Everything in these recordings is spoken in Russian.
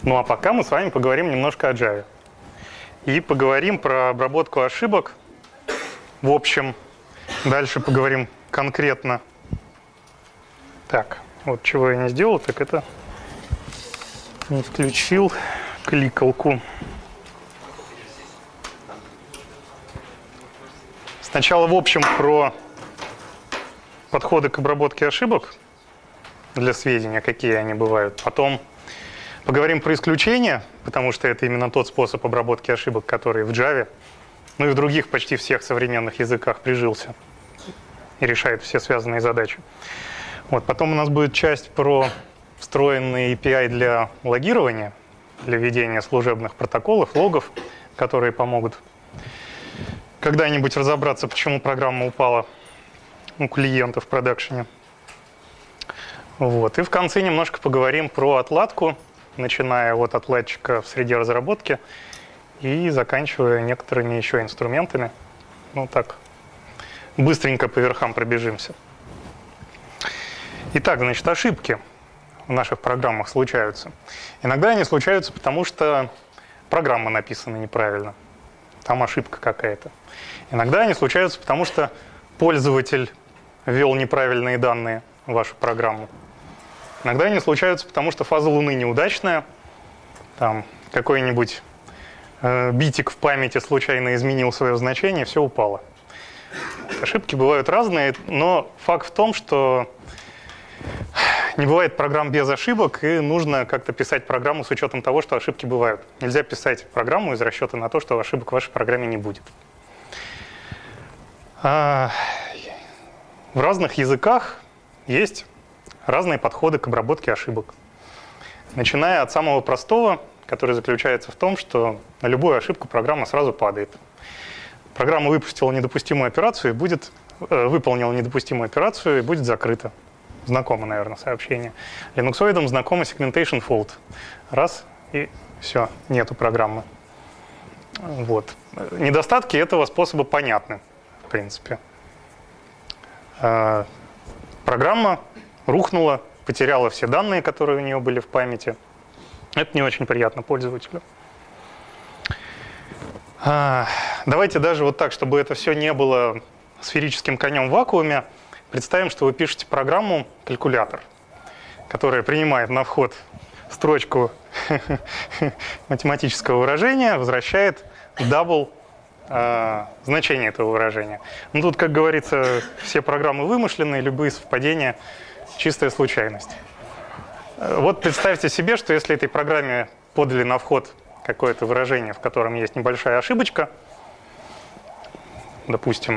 Ну а пока мы с вами поговорим немножко о Java. И поговорим про обработку ошибок. В общем, дальше поговорим конкретно. Так, вот чего я не сделал, так это не включил кликалку. Сначала в общем про подходы к обработке ошибок для сведения, какие они бывают. Потом поговорим про исключения, потому что это именно тот способ обработки ошибок, который в Java, ну и в других почти всех современных языках прижился и решает все связанные задачи. Вот. Потом у нас будет часть про встроенный API для логирования, для ведения служебных протоколов, логов, которые помогут когда-нибудь разобраться, почему программа упала у клиента в продакшене. Вот. И в конце немножко поговорим про отладку, начиная от отладчика в среде разработки и заканчивая некоторыми еще инструментами. Ну так, быстренько по верхам пробежимся. Итак, значит, ошибки в наших программах случаются. Иногда они случаются, потому что программа написана неправильно. Там ошибка какая-то. Иногда они случаются, потому что пользователь ввел неправильные данные в вашу программу. Иногда они случаются, потому что фаза Луны неудачная, там какой-нибудь битик в памяти случайно изменил свое значение, все упало. Ошибки бывают разные, но факт в том, что не бывает программ без ошибок, и нужно как-то писать программу с учетом того, что ошибки бывают. Нельзя писать программу из расчета на то, что ошибок в вашей программе не будет. В разных языках есть разные подходы к обработке ошибок. Начиная от самого простого, который заключается в том, что на любую ошибку программа сразу падает. Программа выпустила недопустимую операцию, выполнила недопустимую операцию и будет закрыта. Знакомо, наверное, сообщение. Линуксоидам знакомо segmentation fault. Раз, и все, нету программы. Вот. Недостатки этого способа понятны, в принципе. Программа рухнула, потеряла все данные, которые у нее были в памяти. Это не очень приятно пользователю. Давайте даже вот так, чтобы это все не было сферическим конем в вакууме, представим, что вы пишете программу «Калькулятор», которая принимает на вход строчку математического выражения, возвращает double значение этого выражения. Ну, тут, как говорится, все программы вымышленные, любые совпадения – чистая случайность. Вот представьте себе, что если этой программе подали на вход какое-то выражение, в котором есть небольшая ошибочка, допустим,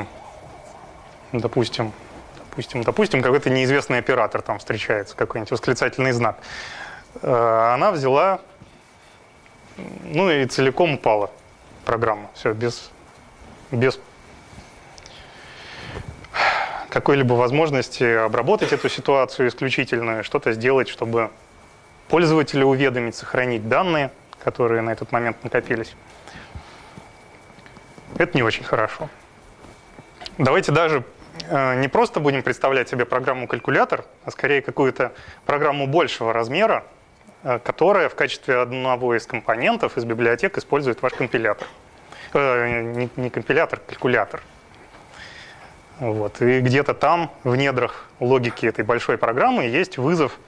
какой-то неизвестный оператор там встречается, какой-нибудь восклицательный знак. Она взяла, ну и целиком упала программа. Все, без какой-либо возможности обработать эту ситуацию исключительно, что-то сделать, чтобы пользователя уведомить, сохранить данные, которые на этот момент накопились. Это не очень хорошо. Давайте даже не просто будем представлять себе программу-калькулятор, а скорее какую-то программу большего размера, которая в качестве одного из компонентов из библиотек использует ваш компилятор. Не компилятор, калькулятор. Вот. И где-то там, в недрах логики этой большой программы, есть вызов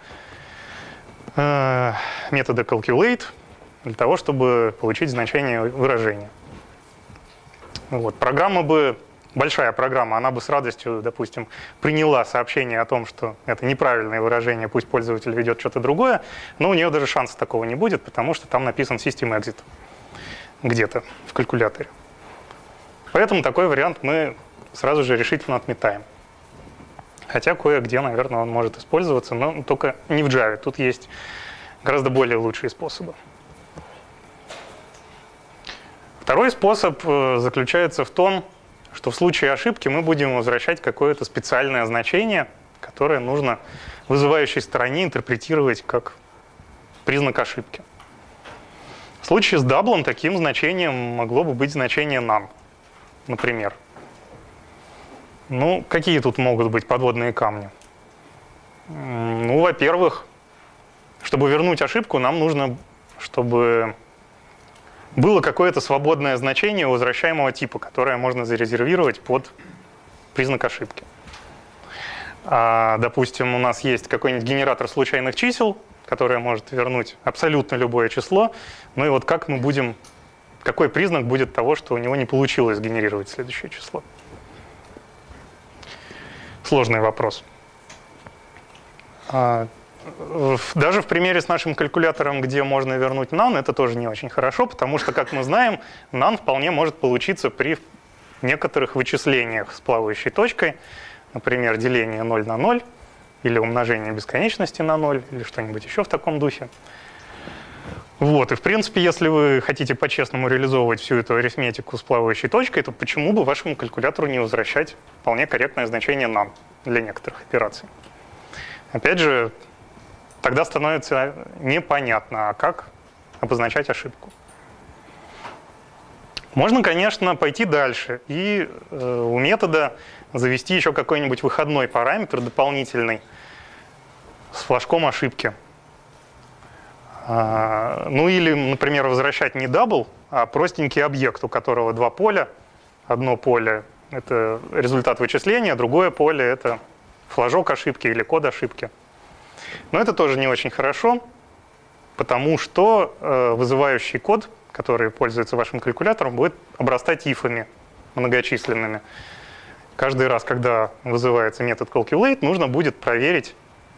метода calculate для того, чтобы получить значение выражения. Вот. Большая программа, она бы с радостью, допустим, приняла сообщение о том, что это неправильное выражение, пусть пользователь ведет что-то другое, но у нее даже шанса такого не будет, потому что там написан system exit где-то в калькуляторе. Поэтому такой вариант мы сразу же решительно отметаем. Хотя кое-где, наверное, он может использоваться, но только не в Java. Тут есть гораздо более лучшие способы. Второй способ заключается в том, что в случае ошибки мы будем возвращать какое-то специальное значение, которое нужно вызывающей стороне интерпретировать как признак ошибки. В случае с даблом таким значением могло бы быть значение none, например. Ну, какие тут могут быть подводные камни? Ну, во-первых, чтобы вернуть ошибку, нам нужно чтобы было какое-то свободное значение возвращаемого типа, которое можно зарезервировать под признак ошибки. Допустим, у нас есть какой-нибудь генератор случайных чисел, который может вернуть абсолютно любое число. Ну и вот как мы будем, какой признак будет того, что у него не получилось сгенерировать следующее число? Сложный вопрос. Даже в примере с нашим калькулятором, где можно вернуть none, это тоже не очень хорошо, потому что, как мы знаем, none вполне может получиться при некоторых вычислениях с плавающей точкой, например, деление 0 на 0, или умножение бесконечности на 0, или что-нибудь еще в таком духе. Вот. И, в принципе, если вы хотите по-честному реализовывать всю эту арифметику с плавающей точкой, то почему бы вашему калькулятору не возвращать вполне корректное значение none для некоторых операций? Опять же, тогда становится непонятно, а как обозначать ошибку. Можно, конечно, пойти дальше и у метода завести еще какой-нибудь выходной параметр дополнительный с флажком ошибки. Ну или, например, возвращать не double, а простенький объект, у которого два поля. Одно поле — это результат вычисления, другое поле — это флажок ошибки или код ошибки. Но это тоже не очень хорошо, потому что вызывающий код, который пользуется вашим калькулятором, будет обрастать ифами многочисленными. Каждый раз, когда вызывается метод calculate, нужно будет проверить,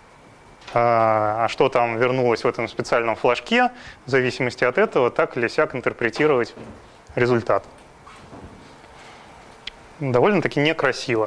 что там вернулось в этом специальном флажке, в зависимости от этого, так или сяк интерпретировать результат. Довольно-таки некрасиво.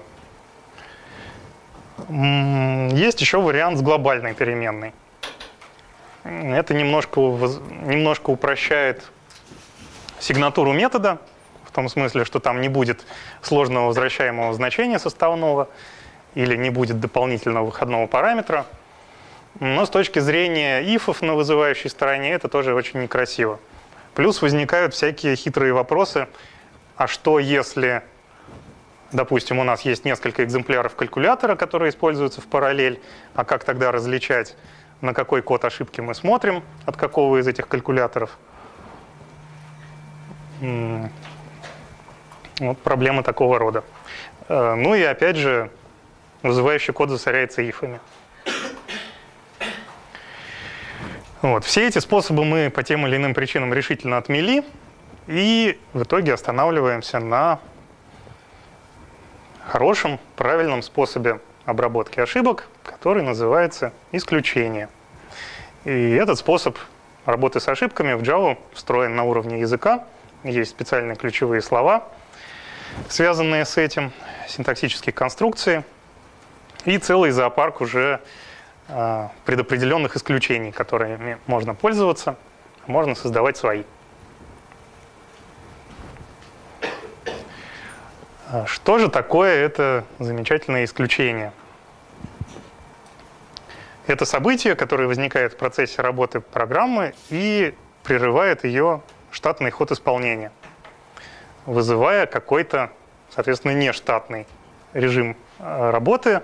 Есть еще вариант с глобальной переменной. Это немножко упрощает сигнатуру метода, в том смысле, что там не будет сложного возвращаемого значения составного или не будет дополнительного выходного параметра. Но с точки зрения ифов на вызывающей стороне это тоже очень некрасиво. Плюс возникают всякие хитрые вопросы. А что если, допустим, у нас есть несколько экземпляров калькулятора, которые используются в параллель, а как тогда различать, на какой код ошибки мы смотрим, от какого из этих калькуляторов? Вот проблемы такого рода. Ну и опять же, вызывающий код засоряется ифами. Вот. Все эти способы мы по тем или иным причинам решительно отмели, и в итоге останавливаемся на хорошем, правильном способе обработки ошибок, который называется исключение. И этот способ работы с ошибками в Java встроен на уровне языка. Есть специальные ключевые слова, связанные с этим, синтаксические конструкции и целый зоопарк уже предопределенных исключений, которыми можно пользоваться, можно создавать свои. Что же такое это замечательное исключение? Это событие, которое возникает в процессе работы программы и прерывает ее штатный ход исполнения, вызывая какой-то, соответственно, нештатный режим работы,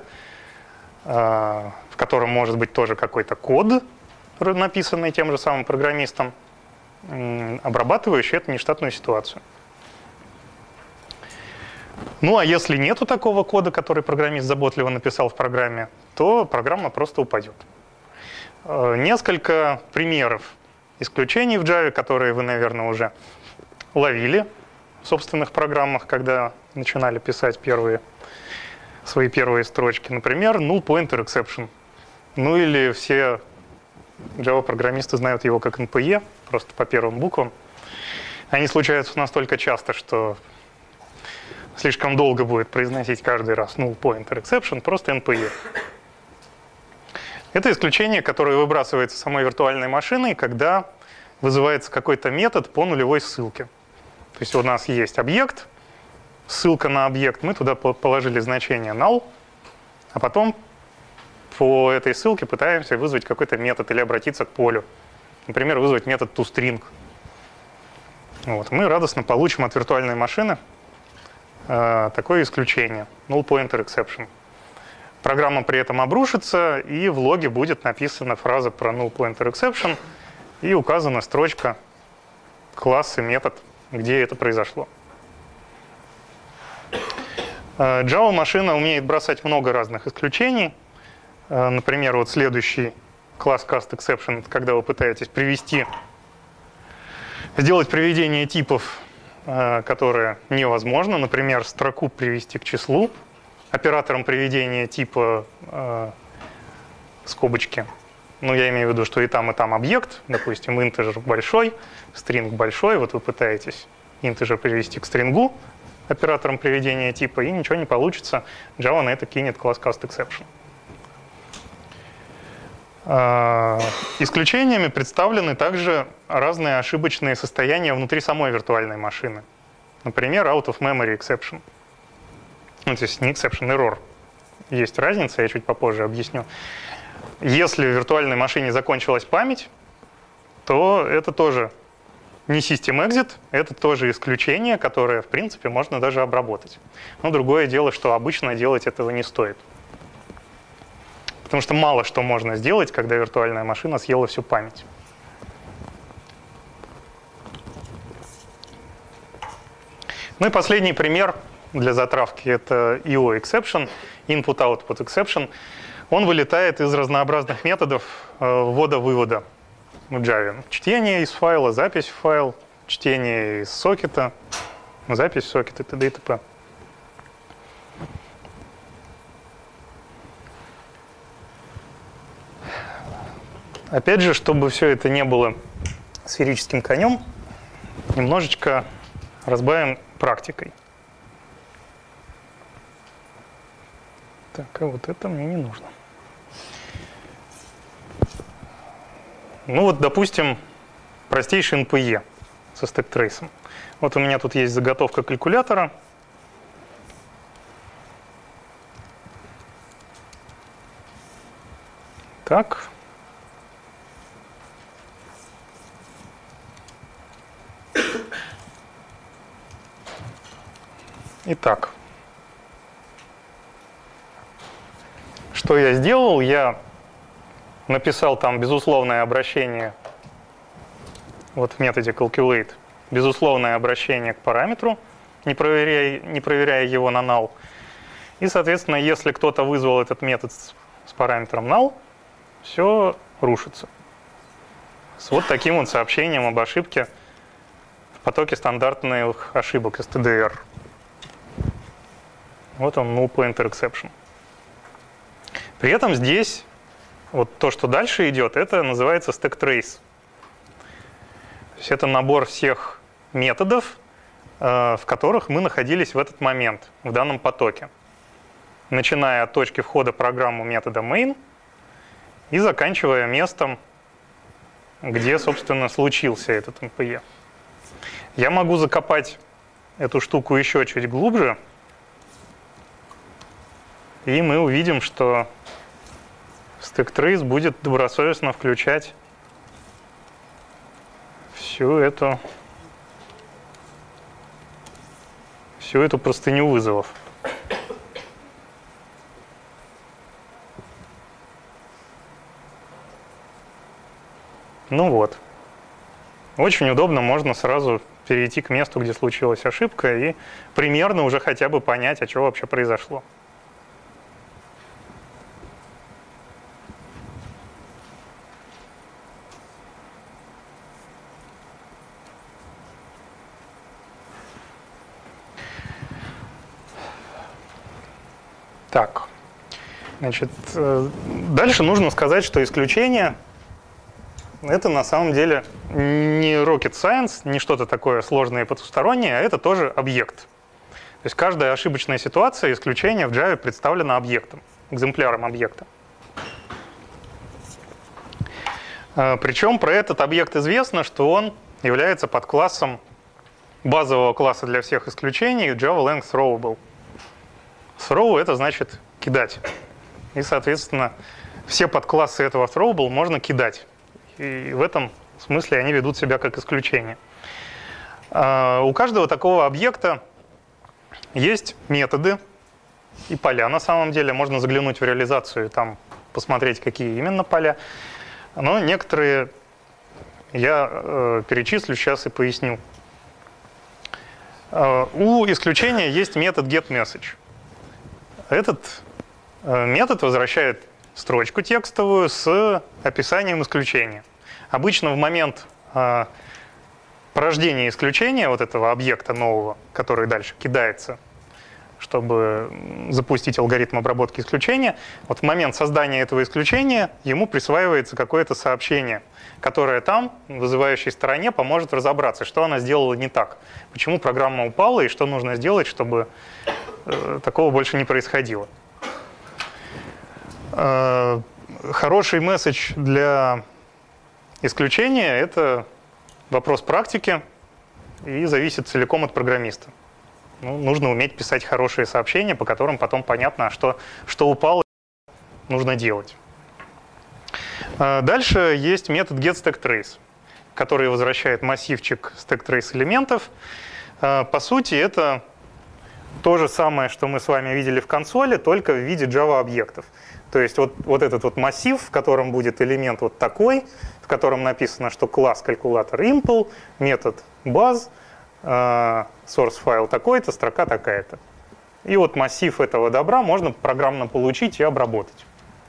в котором может быть тоже какой-то код, написанный тем же самым программистом, обрабатывающий эту нештатную ситуацию. Ну а если нету такого кода, который программист заботливо написал в программе, то программа просто упадет. Несколько примеров исключений в Java, которые вы, наверное, уже ловили в собственных программах, когда начинали писать свои первые строчки. Например, null pointer exception. Ну или все Java-программисты знают его как NPE, просто по первым буквам. Они случаются настолько часто, что слишком долго будет произносить каждый раз null pointer exception, просто NPE. Это исключение, которое выбрасывается самой виртуальной машиной, когда вызывается какой-то метод по нулевой ссылке. То есть у нас есть объект, ссылка на объект, мы туда положили значение null, а потом по этой ссылке пытаемся вызвать какой-то метод или обратиться к полю. Например, вызвать метод toString. Вот. Мы радостно получим от виртуальной машины такое исключение, null pointer exception. Программа при этом обрушится, и в логе будет написана фраза про null pointer exception, и указана строчка класс и метод, где это произошло. Java-машина умеет бросать много разных исключений. Например, вот следующий класс castException, это когда вы пытаетесь сделать приведение типов, которое невозможно. Например, строку привести к числу. Оператором приведения типа скобочки. Ну, я имею в виду, что и там объект. Допустим, integer большой, string большой. Вот вы пытаетесь integer привести к стрингу оператором приведения типа, и ничего не получится. Java на это кинет класс castException. Исключениями представлены также разные ошибочные состояния внутри самой виртуальной машины. Например, out of memory exception. Ну, то есть не exception, error. Есть разница, я чуть попозже объясню. Если в виртуальной машине закончилась память, то это тоже не system exit, это тоже исключение, которое, в принципе, можно даже обработать. Но другое дело, что обычно делать этого не стоит. Потому что мало что можно сделать, когда виртуальная машина съела всю память. Ну и последний пример для затравки — это IO-exception, input-output exception. Он вылетает из разнообразных методов ввода-вывода в Java. Чтение из файла, запись в файл, чтение из сокета, запись в сокет и т.д. и т.п. Опять же, чтобы все это не было сферическим конем, немножечко разбавим практикой. Так, а вот это мне не нужно. Ну вот, допустим, простейший NPE со стэк-трейсом. Вот у меня тут есть заготовка калькулятора. Так. Итак, что я сделал? Я написал там безусловное обращение, вот в методе calculate, безусловное обращение к параметру, не проверяя его на null. И, соответственно, если кто-то вызвал этот метод с параметром null, все рушится. С вот таким вот сообщением об ошибке в потоке стандартных ошибок stdr. Вот он, null pointer exception. При этом здесь вот то, что дальше идет, это называется stack trace. То есть это набор всех методов, в которых мы находились в этот момент, в данном потоке. Начиная от точки входа в программу метода main и заканчивая местом, где, собственно, случился этот NPE. Я могу закопать эту штуку еще чуть глубже, и мы увидим, что stack trace будет добросовестно включать всю эту простыню вызовов. Ну вот. Очень удобно, можно сразу перейти к месту, где случилась ошибка, и примерно уже хотя бы понять, а что вообще произошло. Так, значит, дальше нужно сказать, что исключение — это на самом деле не rocket science, не что-то такое сложное и потустороннее, а это тоже объект. То есть каждая ошибочная ситуация, исключение в Java представлено объектом, экземпляром объекта. Причем про этот объект известно, что он является подклассом базового класса для всех исключений Java Lang Throwable. Throw — это значит кидать. И, соответственно, все подклассы этого throwable можно кидать. И в этом смысле они ведут себя как исключение. У каждого такого объекта есть методы и поля. На самом деле можно заглянуть в реализацию и там посмотреть, какие именно поля. Но некоторые я перечислю сейчас и поясню. У исключения есть метод getMessage. Этот метод возвращает строчку текстовую с описанием исключения. Обычно в момент порождения исключения вот этого объекта нового, который дальше кидается, чтобы запустить алгоритм обработки исключения, вот в момент создания этого исключения ему присваивается какое-то сообщение, которое там, вызывающей стороне, поможет разобраться, что она сделала не так, почему программа упала и что нужно сделать, чтобы такого больше не происходило. Хороший месседж для исключения — это вопрос практики и зависит целиком от программиста. Нужно уметь писать хорошие сообщения, по которым потом понятно, что упало, нужно делать. Дальше есть метод getStackTrace, который возвращает массивчик stackTrace элементов. По сути, это то же самое, что мы с вами видели в консоли, только в виде Java-объектов. То есть вот этот вот массив, в котором будет элемент вот такой, в котором написано, что класс калькулятор impl, метод buzz, source файл такой-то, строка такая-то. И вот массив этого добра можно программно получить и обработать.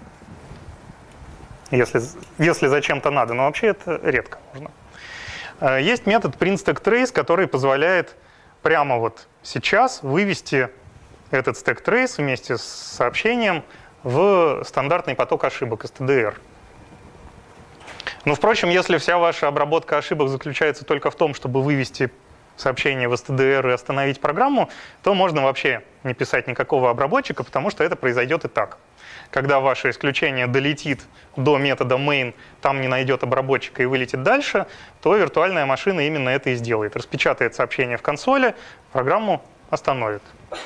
Если зачем-то надо, но вообще это редко можно. Есть метод printStackTrace, который позволяет прямо вот сейчас вывести этот stackTrace вместе с сообщением в стандартный поток ошибок stdr. Но, впрочем, если вся ваша обработка ошибок заключается только в том, чтобы вывести сообщение в stdr и остановить программу, то можно вообще не писать никакого обработчика, потому что это произойдет и так. Когда ваше исключение долетит до метода main, там не найдет обработчика и вылетит дальше, то виртуальная машина именно это и сделает. Распечатает сообщение в консоли, программу остановит.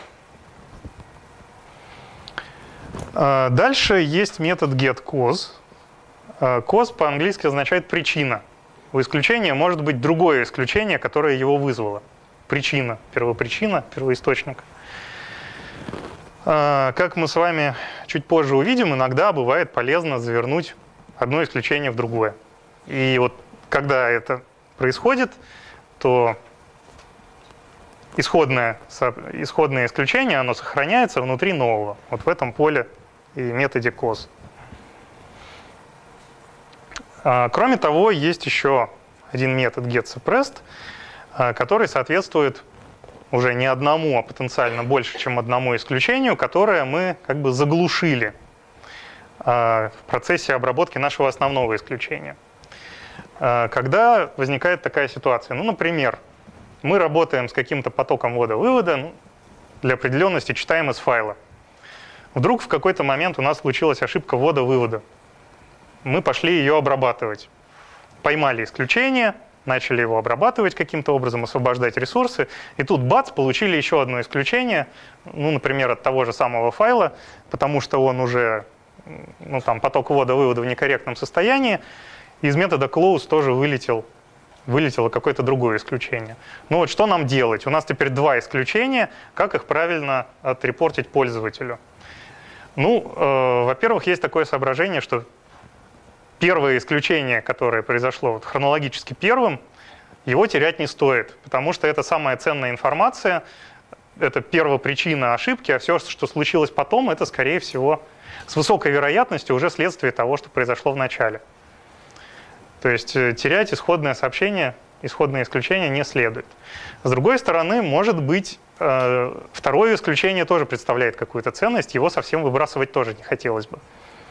Дальше есть метод getCause. Cause по-английски означает причина. У исключения может быть другое исключение, которое его вызвало. Причина, первопричина, первоисточник. Как мы с вами чуть позже увидим, иногда бывает полезно завернуть одно исключение в другое. И вот когда это происходит, то исходное исключение, оно сохраняется внутри нового, вот в этом поле и методе cause. Кроме того, есть еще один метод getSuppressed, который соответствует уже не одному, а потенциально больше, чем одному исключению, которое мы как бы заглушили в процессе обработки нашего основного исключения. Когда возникает такая ситуация, например, мы работаем с каким-то потоком ввода-вывода, для определенности читаем из файла. Вдруг в какой-то момент у нас случилась ошибка ввода-вывода. Мы пошли ее обрабатывать. Поймали исключение, начали его обрабатывать каким-то образом, освобождать ресурсы, и тут бац, получили еще одно исключение, например, от того же самого файла, потому что он уже, там поток ввода-вывода в некорректном состоянии, из метода close тоже вылетело какое-то другое исключение. Вот что нам делать? У нас теперь два исключения, как их правильно отрепортить пользователю? Во-первых, есть такое соображение, что первое исключение, которое произошло хронологически первым, его терять не стоит, потому что это самая ценная информация, это первопричина ошибки, а все, что случилось потом, это, скорее всего, с высокой вероятностью уже следствие того, что произошло в начале. То есть терять исходное сообщение, исходное исключение не следует. С другой стороны, может быть, второе исключение тоже представляет какую-то ценность, его совсем выбрасывать тоже не хотелось бы.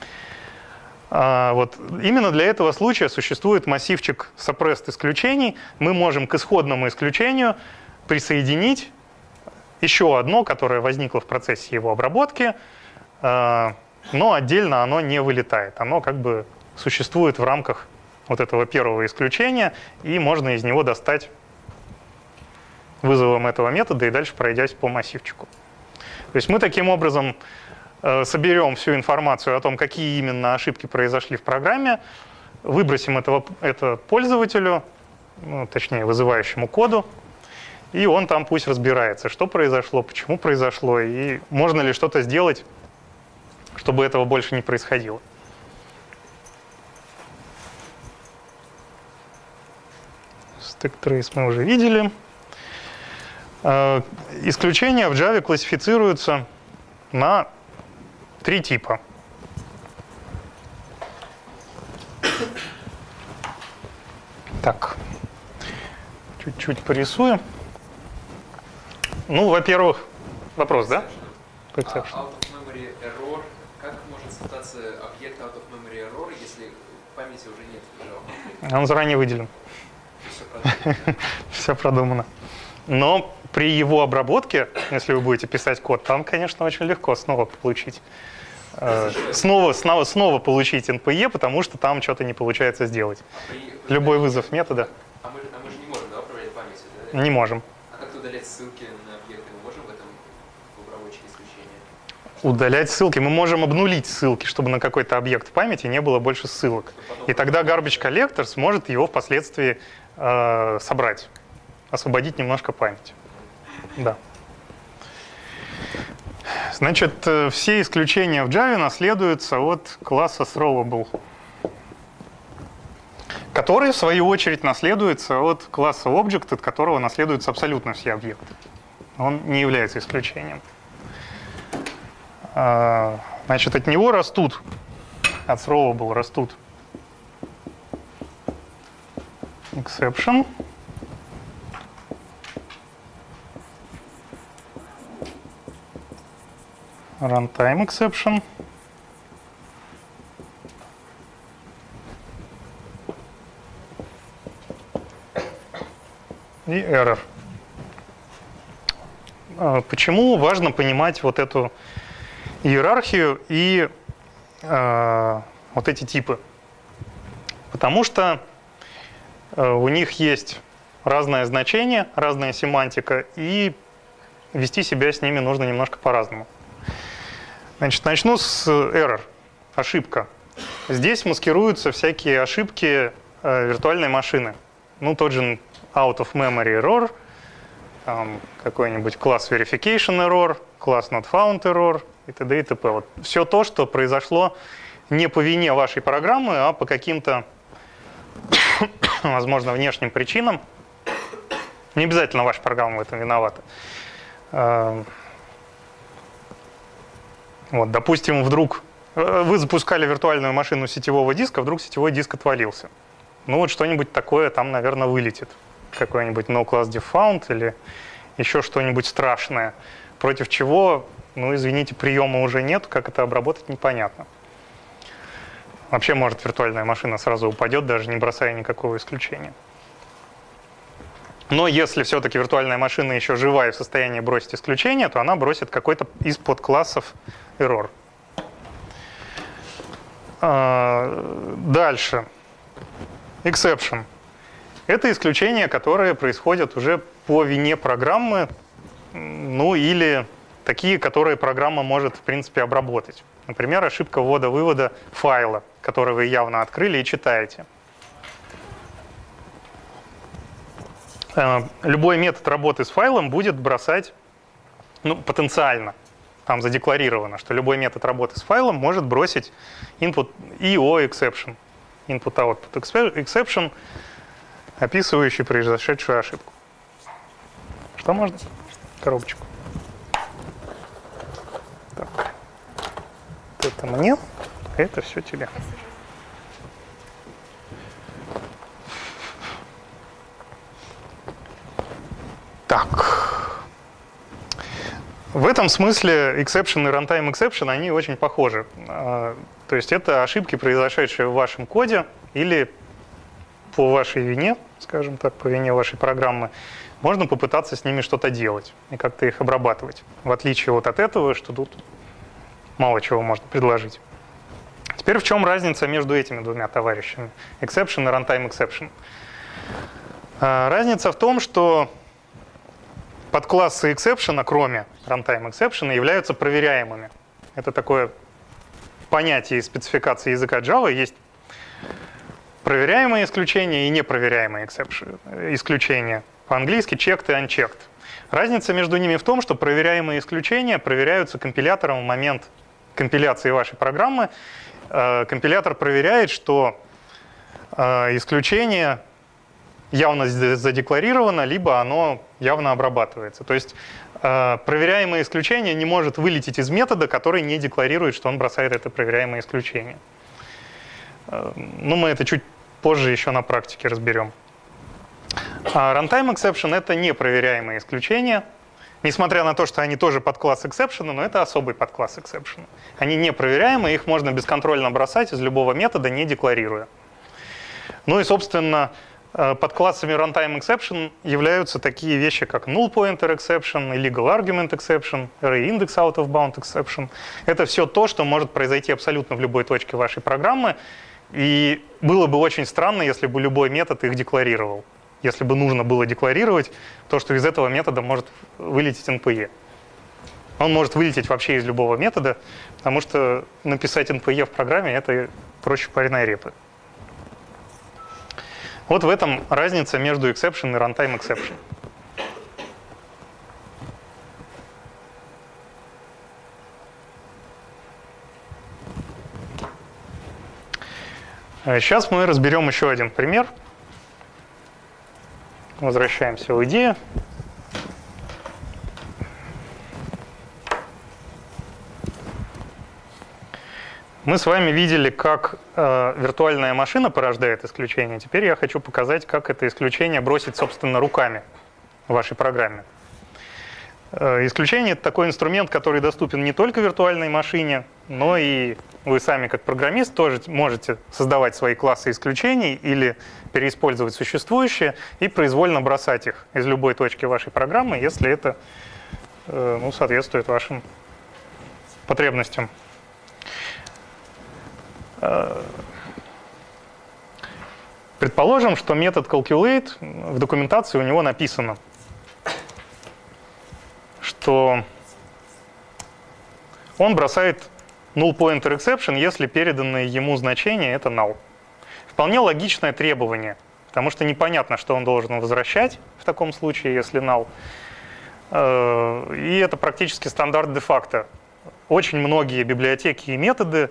Именно для этого случая существует массивчик suppressed исключений. Мы можем к исходному исключению присоединить еще одно, которое возникло в процессе его обработки, но отдельно оно не вылетает. Оно как бы существует в рамках вот этого первого исключения, и можно из него достать вызовом этого метода и дальше пройдясь по массивчику. То есть мы таким образом соберем всю информацию о том, какие именно ошибки произошли в программе, выбросим это пользователю, точнее вызывающему коду, и он там пусть разбирается, что произошло, почему произошло, и можно ли что-то сделать, чтобы этого больше не происходило. Stack trace мы уже видели. Исключения в Java классифицируются на 3 типа. Так, чуть-чуть порисуем. Ну, во-первых, вопрос, да? Out of memory error. Как может создаться объект out of memory error, если памяти уже нет в Java? Он заранее выделен. Все продумано. Но при его обработке, если вы будете писать код, там, конечно, очень легко снова получить. Снова получить NPE, потому что там что-то не получается сделать. Любой вызов метода. А мы же не можем, да, управлять памятью? Да? Не можем. А как удалять ссылки на объекты? Мы можем в этом в обработчике исключения? Удалять ссылки. Мы можем обнулить ссылки, чтобы на какой-то объект в памяти не было больше ссылок. И тогда garbage collector сможет его впоследствии собрать, освободить немножко памяти. Да. Значит, все исключения в Java наследуются от класса throwable, который, в свою очередь, наследуется от класса object, от которого наследуются абсолютно все объекты. Он не является исключением. Значит, от него растут, от throwable растут exception, runtime exception и error. Почему важно понимать вот эту иерархию и вот эти типы? Потому что у них есть разное значение, разная семантика, и вести себя с ними нужно немножко по-разному. Значит, начну с error, ошибка. Здесь маскируются всякие ошибки виртуальной машины. Ну, тот же out of memory error, какой-нибудь class verification error, class not found error и т.д. и т.п. Вот все то, что произошло не по вине вашей программы, а по каким-то, возможно, внешним причинам. Не обязательно ваша программа в этом виновата. Вот, допустим, вдруг вы запускали виртуальную машину сетевого диска, вдруг сетевой диск отвалился. Ну вот что-нибудь такое там, наверное, вылетит. Какой-нибудь no class def found или еще что-нибудь страшное, против чего, ну, извините, приема уже нет, как это обработать, непонятно. Вообще, может, виртуальная машина сразу упадет, даже не бросая никакого исключения. Но если все-таки виртуальная машина еще жива и в состоянии бросить исключение, то она бросит какой-то из подклассов error. Дальше. Exception. Это исключения, которые происходят уже по вине программы, ну или такие, которые программа может, в принципе, обработать. Например, ошибка ввода-вывода файла, который вы явно открыли и читаете. Любой метод работы с файлом будет бросать, ну, потенциально, там задекларировано, что любой метод работы с файлом может бросить input IO exception, input-output exception, описывающий произошедшую ошибку. Что можно? Коробочку. Так. Это мне, это все тебе. Так. В этом смысле exception и runtime exception, они очень похожи. То есть это ошибки, произошедшие в вашем коде или по вашей вине, скажем так, по вине вашей программы. Можно попытаться с ними что-то делать и как-то их обрабатывать. В отличие вот от этого, что тут мало чего можно предложить. Теперь в чем разница между этими двумя товарищами? Exception и runtime exception. Разница в том, что подклассы exception, кроме runtime exception, являются проверяемыми. Это такое понятие из спецификации языка Java. Есть проверяемые исключения и непроверяемые исключения. По-английски checked и unchecked. Разница между ними в том, что проверяемые исключения проверяются компилятором в момент компиляции вашей программы. Компилятор проверяет, что исключение явно задекларировано, либо оно явно обрабатывается. То есть проверяемое исключение не может вылететь из метода, который не декларирует, что он бросает это проверяемое исключение. Ну, мы это чуть позже еще на практике разберем. Runtime exception — это непроверяемые исключения. Несмотря на то, что они тоже подкласс exception, но это особый подкласс exception. Они непроверяемые, их можно бесконтрольно бросать из любого метода, не декларируя. Ну и, собственно, подклассами runtime exception являются такие вещи, как null pointer exception, illegal argument exception, array index out of bound exception. Это все то, что может произойти абсолютно в любой точке вашей программы. И было бы очень странно, если бы любой метод их декларировал. Если бы нужно было декларировать то, что из этого метода может вылететь NPE. Он может вылететь вообще из любого метода, потому что написать NPE в программе — это проще пареной репы. Вот в этом разница между exception и runtime exception. Сейчас мы разберем еще один пример. Возвращаемся в идею. Мы с вами видели, как виртуальная машина порождает исключение. Теперь я хочу показать, как это исключение бросить, собственно, руками в вашей программе. Исключение — это такой инструмент, который доступен не только виртуальной машине, но и вы сами, как программист, тоже можете создавать свои классы исключений или переиспользовать существующие и произвольно бросать их из любой точки вашей программы, если это соответствует вашим потребностям. Предположим, что метод calculate, в документации у него написано, что он бросает null pointer exception, если переданное ему значение — это null. Вполне логичное требование, потому что непонятно, что он должен возвращать в таком случае, если null. И это практически стандарт де-факто. Очень многие библиотеки и методы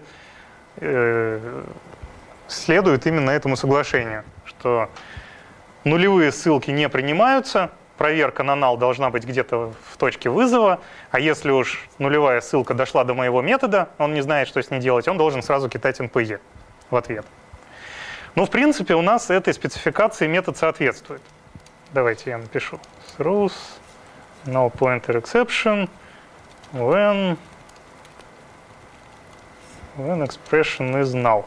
следуют именно этому соглашению, что нулевые ссылки не принимаются, проверка на null должна быть где-то в точке вызова, а если уж нулевая ссылка дошла до моего метода, он не знает, что с ней делать, он должен сразу кидать NPE в ответ. Ну, в принципе, у нас этой спецификации метод соответствует. Давайте я напишу. Throws null pointer exception when expression is null.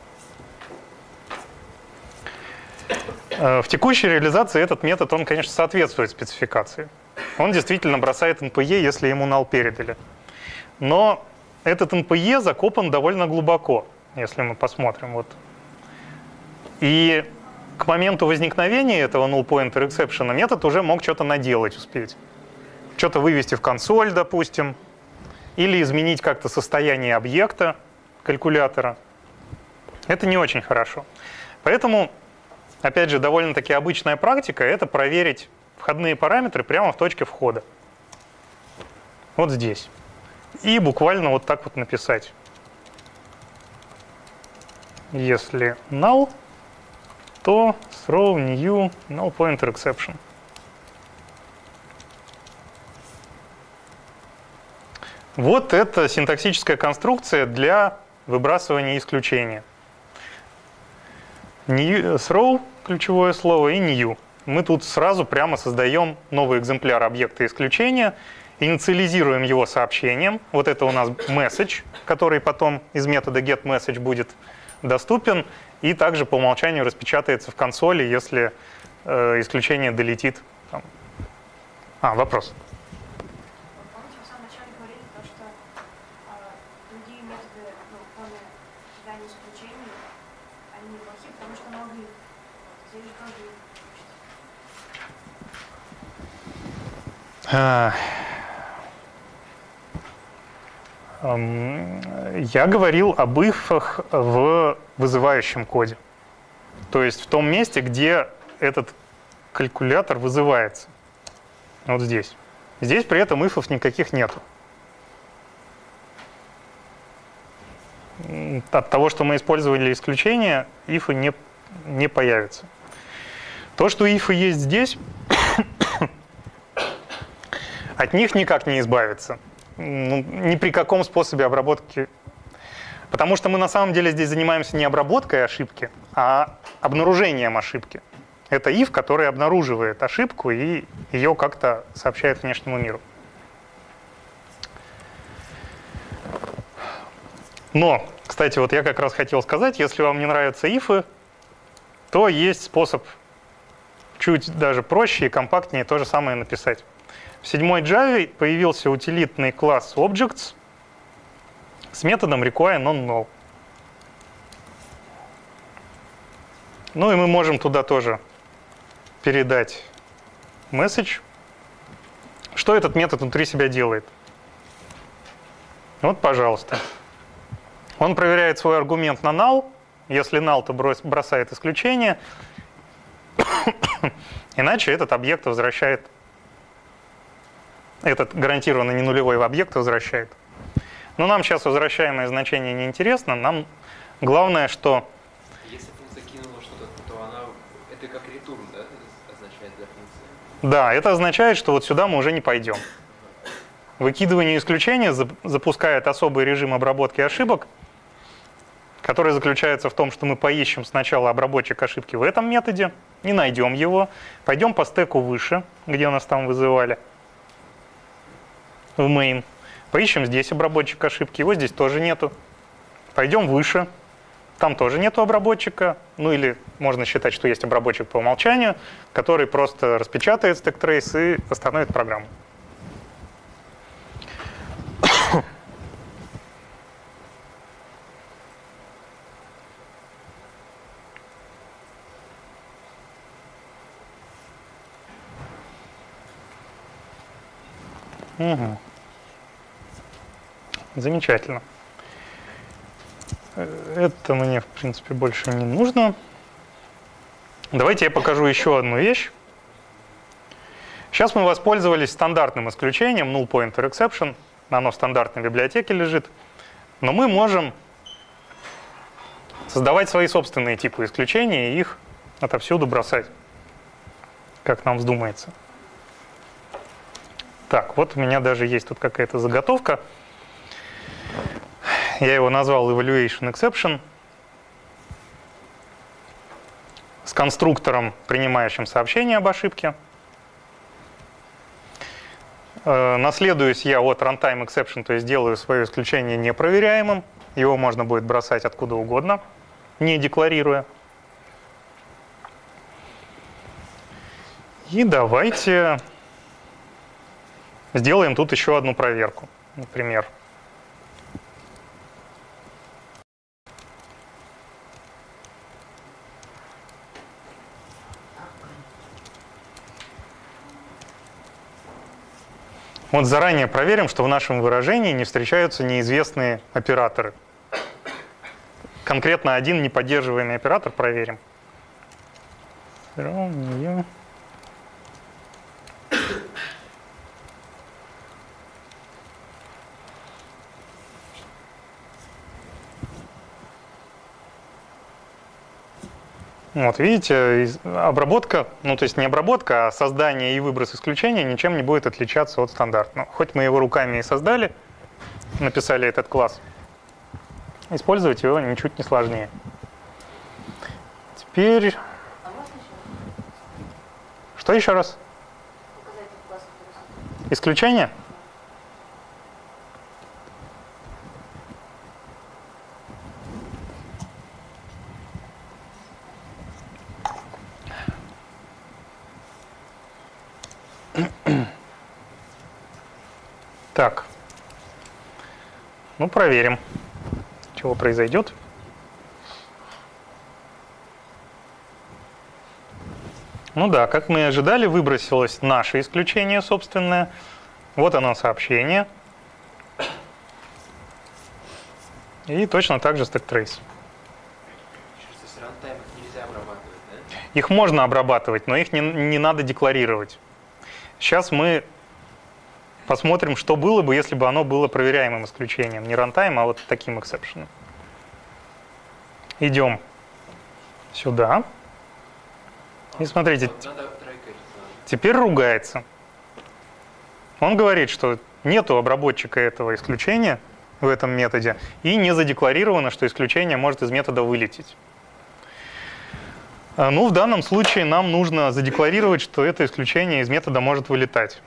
В текущей реализации этот метод, он, конечно, соответствует спецификации. Он действительно бросает NPE, если ему null передали. Но этот NPE закопан довольно глубоко, если мы посмотрим. Вот. И к моменту возникновения этого null pointer exception метод уже мог что-то наделать, успеть. Что-то вывести в консоль, допустим, или изменить как-то состояние объекта калькулятора. Это не очень хорошо. Поэтому, опять же, довольно-таки обычная практика — это проверить входные параметры прямо в точке входа. Вот здесь. И буквально вот так вот написать. Если null, то throw new null pointer exception. Вот это синтаксическая конструкция для выбрасывания исключения. Throw — ключевое слово, и new. Мы тут сразу прямо создаем новый экземпляр объекта исключения, инициализируем его сообщением. Вот это у нас message, который потом из метода getMessage будет доступен, и также по умолчанию распечатается в консоли, если исключение долетит. Вопрос. Помните, в самом начале говорили, что другие методы, кроме кидания исключений, они неплохие, потому что могли. Здесь же тоже Я говорил об ифах в вызывающем коде. То есть в том месте, где этот калькулятор вызывается. Вот здесь. Здесь при этом ифов никаких нету. От того, что мы использовали исключения, ифы не появятся. То, что ифы есть здесь, от них никак не избавиться. Ну, ни при каком способе обработки. Потому что мы на самом деле здесь занимаемся не обработкой ошибки, а обнаружением ошибки. Это if, который обнаруживает ошибку и ее как-то сообщает внешнему миру. Но, кстати, вот я как раз хотел сказать, если вам не нравятся ифы, то есть способ чуть даже проще и компактнее то же самое написать. В 7-й Java появился утилитный класс Objects с методом require non-null. Ну и мы можем туда тоже передать message. Что этот метод внутри себя делает? Вот, пожалуйста. Он проверяет свой аргумент на null. Если null, то бросает исключение. Иначе этот объект возвращает, этот гарантированно не нулевой объект возвращает. Но нам сейчас возвращаемое значение не интересно. Нам главное, что... Если функция кинула что-то, то она... Это как return, да, означает для функции? Да, это означает, что вот сюда мы уже не пойдем. Выкидывание исключения запускает особый режим обработки ошибок, который заключается в том, что мы поищем сначала обработчик ошибки в этом методе, не найдем его, пойдем по стеку выше, где у нас там вызывали, в main, поищем здесь обработчик ошибки, его здесь тоже нету, пойдем выше, там тоже нету обработчика, ну или можно считать, что есть обработчик по умолчанию, который просто распечатает stack trace и остановит программу. Угу. Замечательно. Это мне, в принципе, больше не нужно. Давайте я покажу еще одну вещь. Сейчас мы воспользовались стандартным исключением null pointer exception. Оно в стандартной библиотеке лежит. Но мы можем создавать свои собственные типы исключений и их отовсюду бросать, как нам вздумается. Так, вот у меня даже есть тут какая-то заготовка. Я его назвал evaluation exception с конструктором, принимающим сообщение об ошибке. Наследуюсь я от runtime exception, то есть делаю свое исключение непроверяемым. Его можно будет бросать откуда угодно, не декларируя. И давайте сделаем тут еще одну проверку, например. Вот заранее проверим, что в нашем выражении не встречаются неизвестные операторы. Конкретно один неподдерживаемый оператор проверим. Вот видите, обработка, ну то есть не обработка, а создание и выброс исключения ничем не будет отличаться от стандартного. Хоть мы его руками и создали, написали этот класс, использовать его ничуть не сложнее. Теперь... Что еще раз? Исключение? Так, ну проверим, чего произойдет. Ну да, как мы и ожидали, выбросилось наше исключение собственное. Вот оно сообщение. И точно так же stack trace. С рантайм их нельзя обрабатывать, да? Их можно обрабатывать, но их не надо декларировать. Сейчас мы посмотрим, что было бы, если бы оно было проверяемым исключением. Не рантайм, а вот таким эксепшеном. Идем сюда. И смотрите, Надо try-catch. теперь ругается. Он говорит, что нету обработчика этого исключения в этом методе, и не задекларировано, что исключение может из метода вылететь. Ну, в данном случае нам нужно задекларировать, что это исключение из метода может вылетать.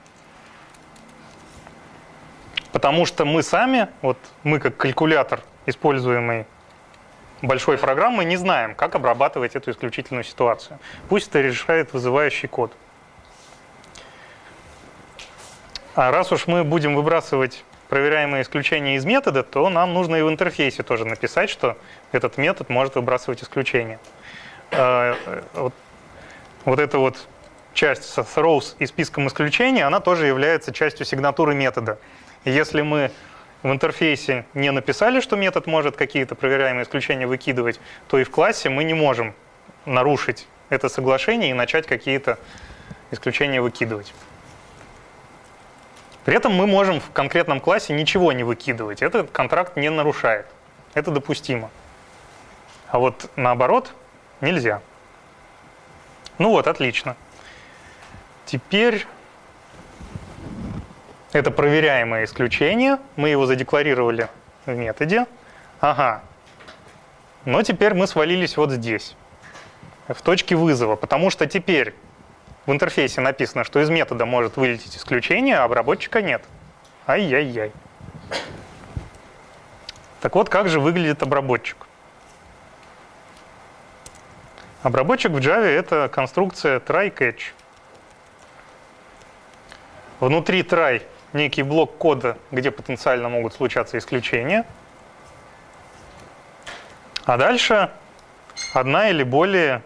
Потому что мы сами, вот мы как калькулятор, используемый большой программой, не знаем, как обрабатывать эту исключительную ситуацию. Пусть это решает вызывающий код. А раз уж мы будем выбрасывать проверяемые исключения из метода, то нам нужно и в интерфейсе тоже написать, что этот метод может выбрасывать исключения. Вот эта вот часть с throws и списком исключений, она тоже является частью сигнатуры метода. И если мы в интерфейсе не написали, что метод может какие-то проверяемые исключения выкидывать, то и в классе мы не можем нарушить это соглашение и начать какие-то исключения выкидывать. При этом мы можем в конкретном классе ничего не выкидывать. Этот контракт не нарушает. Это допустимо. А вот наоборот нельзя. Ну вот, отлично. Теперь это проверяемое исключение. Мы его задекларировали в методе. Ага. Но теперь мы свалились вот здесь, в точке вызова, потому что теперь в интерфейсе написано, что из метода может вылететь исключение, а обработчика нет. Ай-яй-яй. Так вот, как же выглядит обработчик? Обработчик в Java — это конструкция try-catch. Внутри try некий блок кода, где потенциально могут случаться исключения. А дальше один или более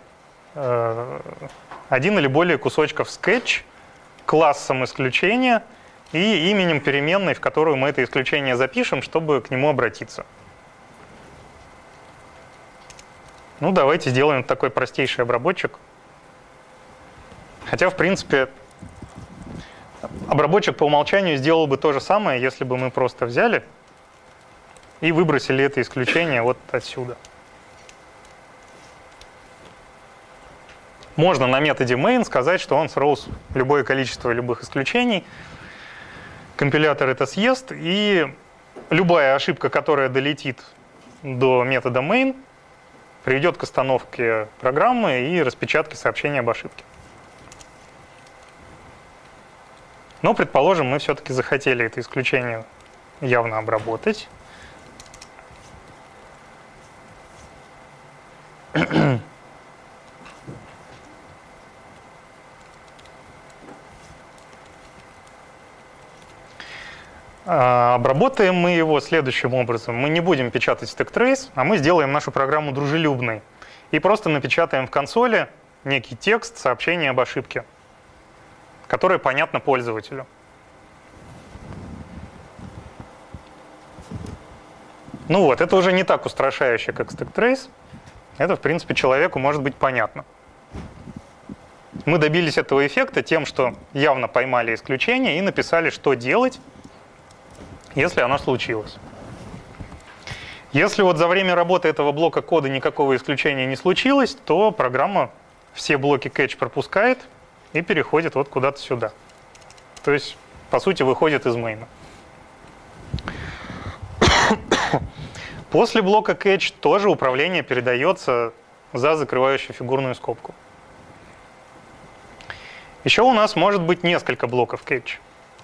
кусочков sketch, классом исключения и именем переменной, в которую мы это исключение запишем, чтобы к нему обратиться. Ну, давайте сделаем такой простейший обработчик. Хотя, в принципе, обработчик по умолчанию сделал бы то же самое, если бы мы просто взяли и выбросили это исключение вот отсюда. Можно на методе main сказать, что он throws любое количество любых исключений. Компилятор это съест, и любая ошибка, которая долетит до метода main, приведет к остановке программы и распечатке сообщения об ошибке. Но, предположим, мы все-таки захотели это исключение явно обработать. Обработаем мы его следующим образом. Мы не будем печатать stack-trace, а мы сделаем нашу программу дружелюбной. И просто напечатаем в консоли некий текст сообщения об ошибке, которое понятно пользователю. Ну вот, это уже не так устрашающе, как stack-trace. Это, в принципе, человеку может быть понятно. Мы добились этого эффекта тем, что явно поймали исключение и написали, что делать, если оно случилось. Если вот за время работы этого блока кода никакого исключения не случилось, то программа все блоки catch пропускает и переходит вот куда-то сюда. То есть, по сути, выходит из мейна. После блока catch тоже управление передается за закрывающую фигурную скобку. Еще у нас может быть несколько блоков catch.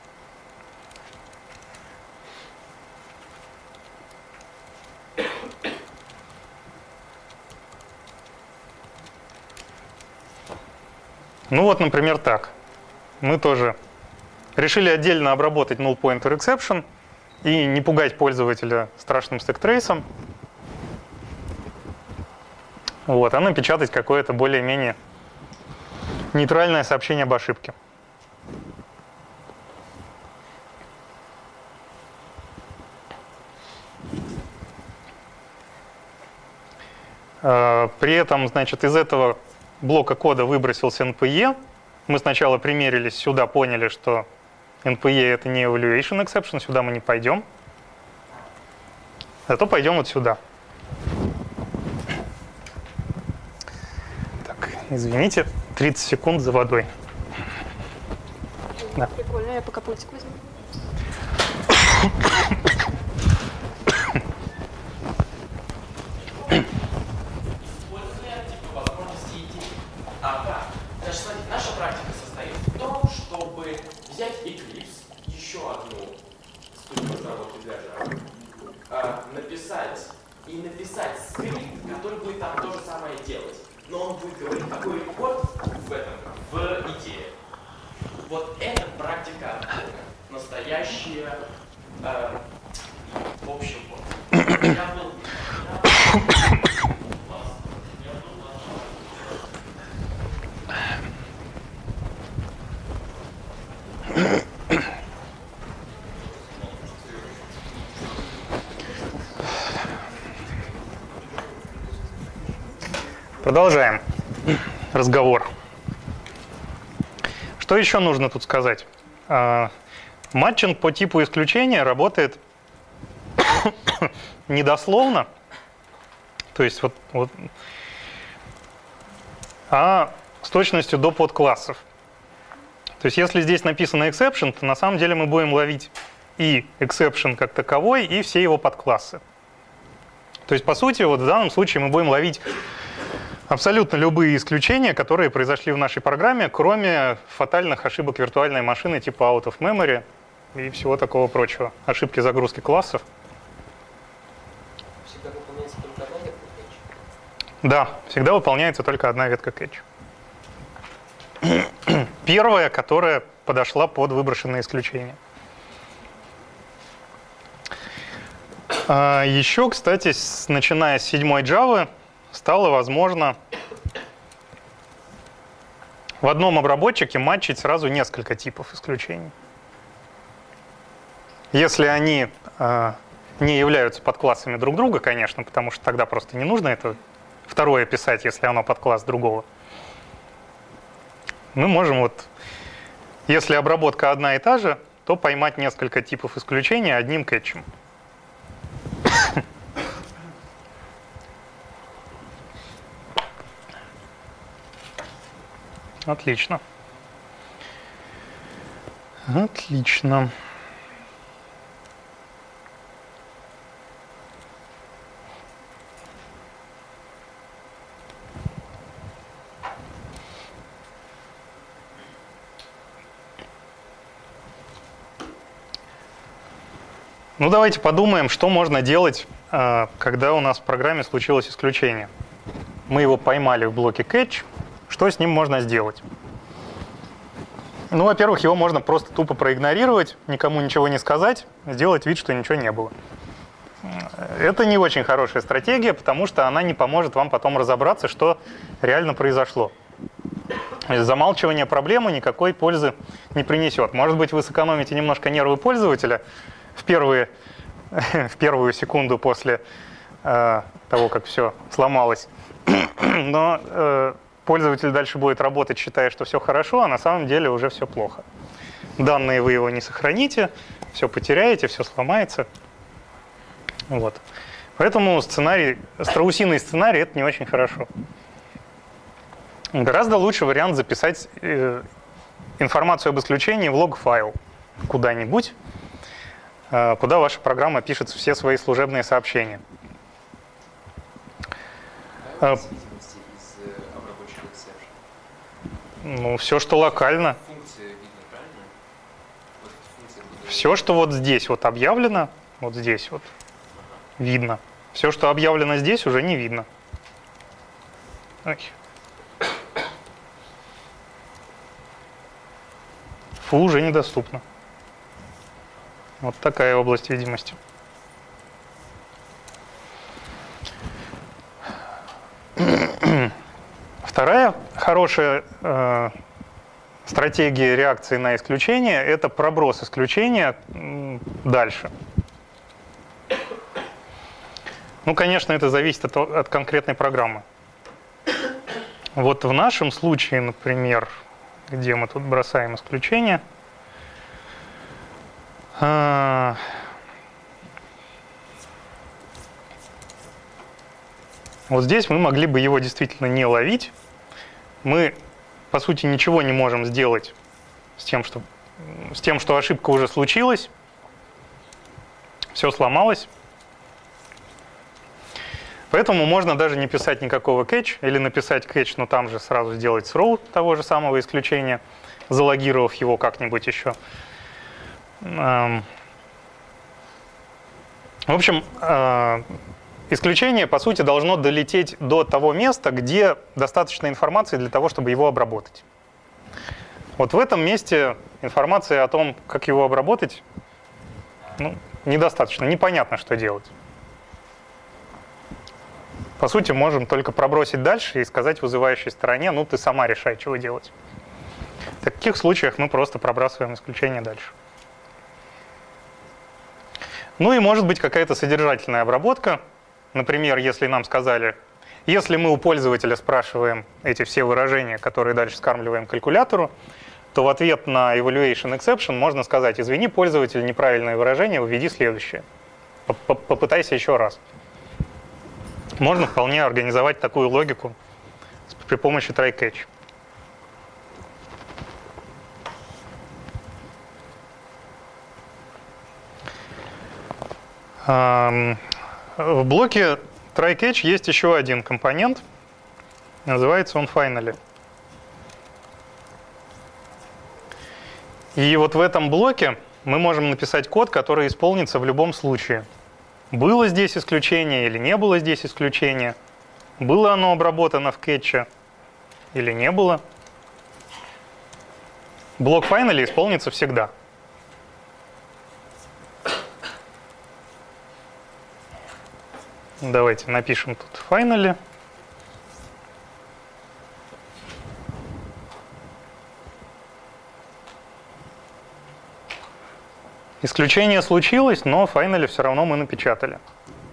Ну вот, например, так. Мы тоже решили отдельно обработать null pointer exception и не пугать пользователя страшным stack-трейсом. Вот, а напечатать какое-то более-менее нейтральное сообщение об ошибке. При этом, значит, из этого блока кода выбросился NPE. Мы сначала примерились сюда, поняли, что NPE — это не evaluation exception, сюда мы не пойдем. Зато пойдем вот сюда. Так, извините. 30 секунд за водой. Да. Прикольно, я пока пультик возьму. Значит, смотрите, наша практика состоит в том, чтобы взять Eclipse, еще одну студию разработки для Java, написать скрипт, который будет там то же самое делать. Но он будет говорить, какой код в идее. Вот это практика отбора. Настоящая, в общем, вот. Я был Продолжаем разговор. Что еще нужно тут сказать? Матчинг по типу исключения работает недословно, то есть а с точностью до подклассов. То есть если здесь написано exception, то на самом деле мы будем ловить и exception как таковой, и все его подклассы. То есть, по сути, вот в данном случае мы будем ловить абсолютно любые исключения, которые произошли в нашей программе, кроме фатальных ошибок виртуальной машины типа out of memory и всего такого прочего. Ошибки загрузки классов. Всегда выполняется только одна ветка catch? Да, всегда выполняется только одна ветка catch. Первая, которая подошла под выброшенное исключение. Еще, кстати, начиная с 7-й Java, стало возможно в одном обработчике матчить сразу несколько типов исключений. Если они не являются подклассами друг друга, конечно, потому что тогда просто не нужно это второе писать, если оно подкласс другого. Мы можем, если обработка одна и та же, то поймать несколько типов исключения одним кэтчем. Отлично. Отлично. Ну, давайте подумаем, что можно делать, когда у нас в программе случилось исключение. Мы его поймали в блоке catch. Что с ним можно сделать? Ну, во-первых, его можно просто тупо проигнорировать, никому ничего не сказать, сделать вид, что ничего не было. Это не очень хорошая стратегия, потому что она не поможет вам потом разобраться, что реально произошло. Замалчивание проблемы никакой пользы не принесет. Может быть, вы сэкономите немножко нервы пользователя в первую секунду после того, как все сломалось, но пользователь дальше будет работать, считая, что все хорошо, а на самом деле уже все плохо. Данные вы его не сохраните, все потеряете, все сломается. Вот. Поэтому страусиный сценарий — это не очень хорошо. Гораздо лучше вариант записать информацию об исключении в лог-файл куда-нибудь, куда ваша программа пишет все свои служебные сообщения. Ну, все, что локально. Все, что вот здесь вот объявлено, вот здесь вот видно. Все, что объявлено здесь, уже не видно. Ой. Фу, уже недоступно. Вот такая область видимости. Вторая хорошая стратегия реакции на исключение — это проброс исключения дальше. Ну, конечно, это зависит от конкретной программы. Вот в нашем случае, например, где мы тут бросаем исключение, вот здесь мы могли бы его действительно не ловить. Мы по сути, ничего не можем сделать с тем, что ошибка уже случилась, все сломалось. Поэтому можно даже не писать никакого catch, или написать catch, но там же сразу сделать throw того же самого исключения, залогировав его как-нибудь еще. В общем, исключение, по сути, должно долететь до того места, где достаточно информации для того, чтобы его обработать. Вот в этом месте информации о том, как его обработать, недостаточно, непонятно, что делать. По сути, можем только пробросить дальше и сказать вызывающей стороне, ты сама решай, чего делать. В таких случаях мы просто пробрасываем исключение дальше. И может быть какая-то содержательная обработка. Например, если нам сказали, если мы у пользователя спрашиваем эти все выражения, которые дальше скармливаем калькулятору, то в ответ на evaluation exception можно сказать: извини, пользователь, неправильное выражение, введи следующее. Попытайся еще раз. Можно вполне организовать такую логику при помощи try-catch. В блоке try-catch есть еще один компонент, называется он finally. И вот в этом блоке мы можем написать код, который исполнится в любом случае. Было здесь исключение или не было здесь исключения, было оно обработано в кетче или не было. Блок finally исполнится всегда. Давайте напишем тут finally. Исключение случилось, но finally все равно мы напечатали.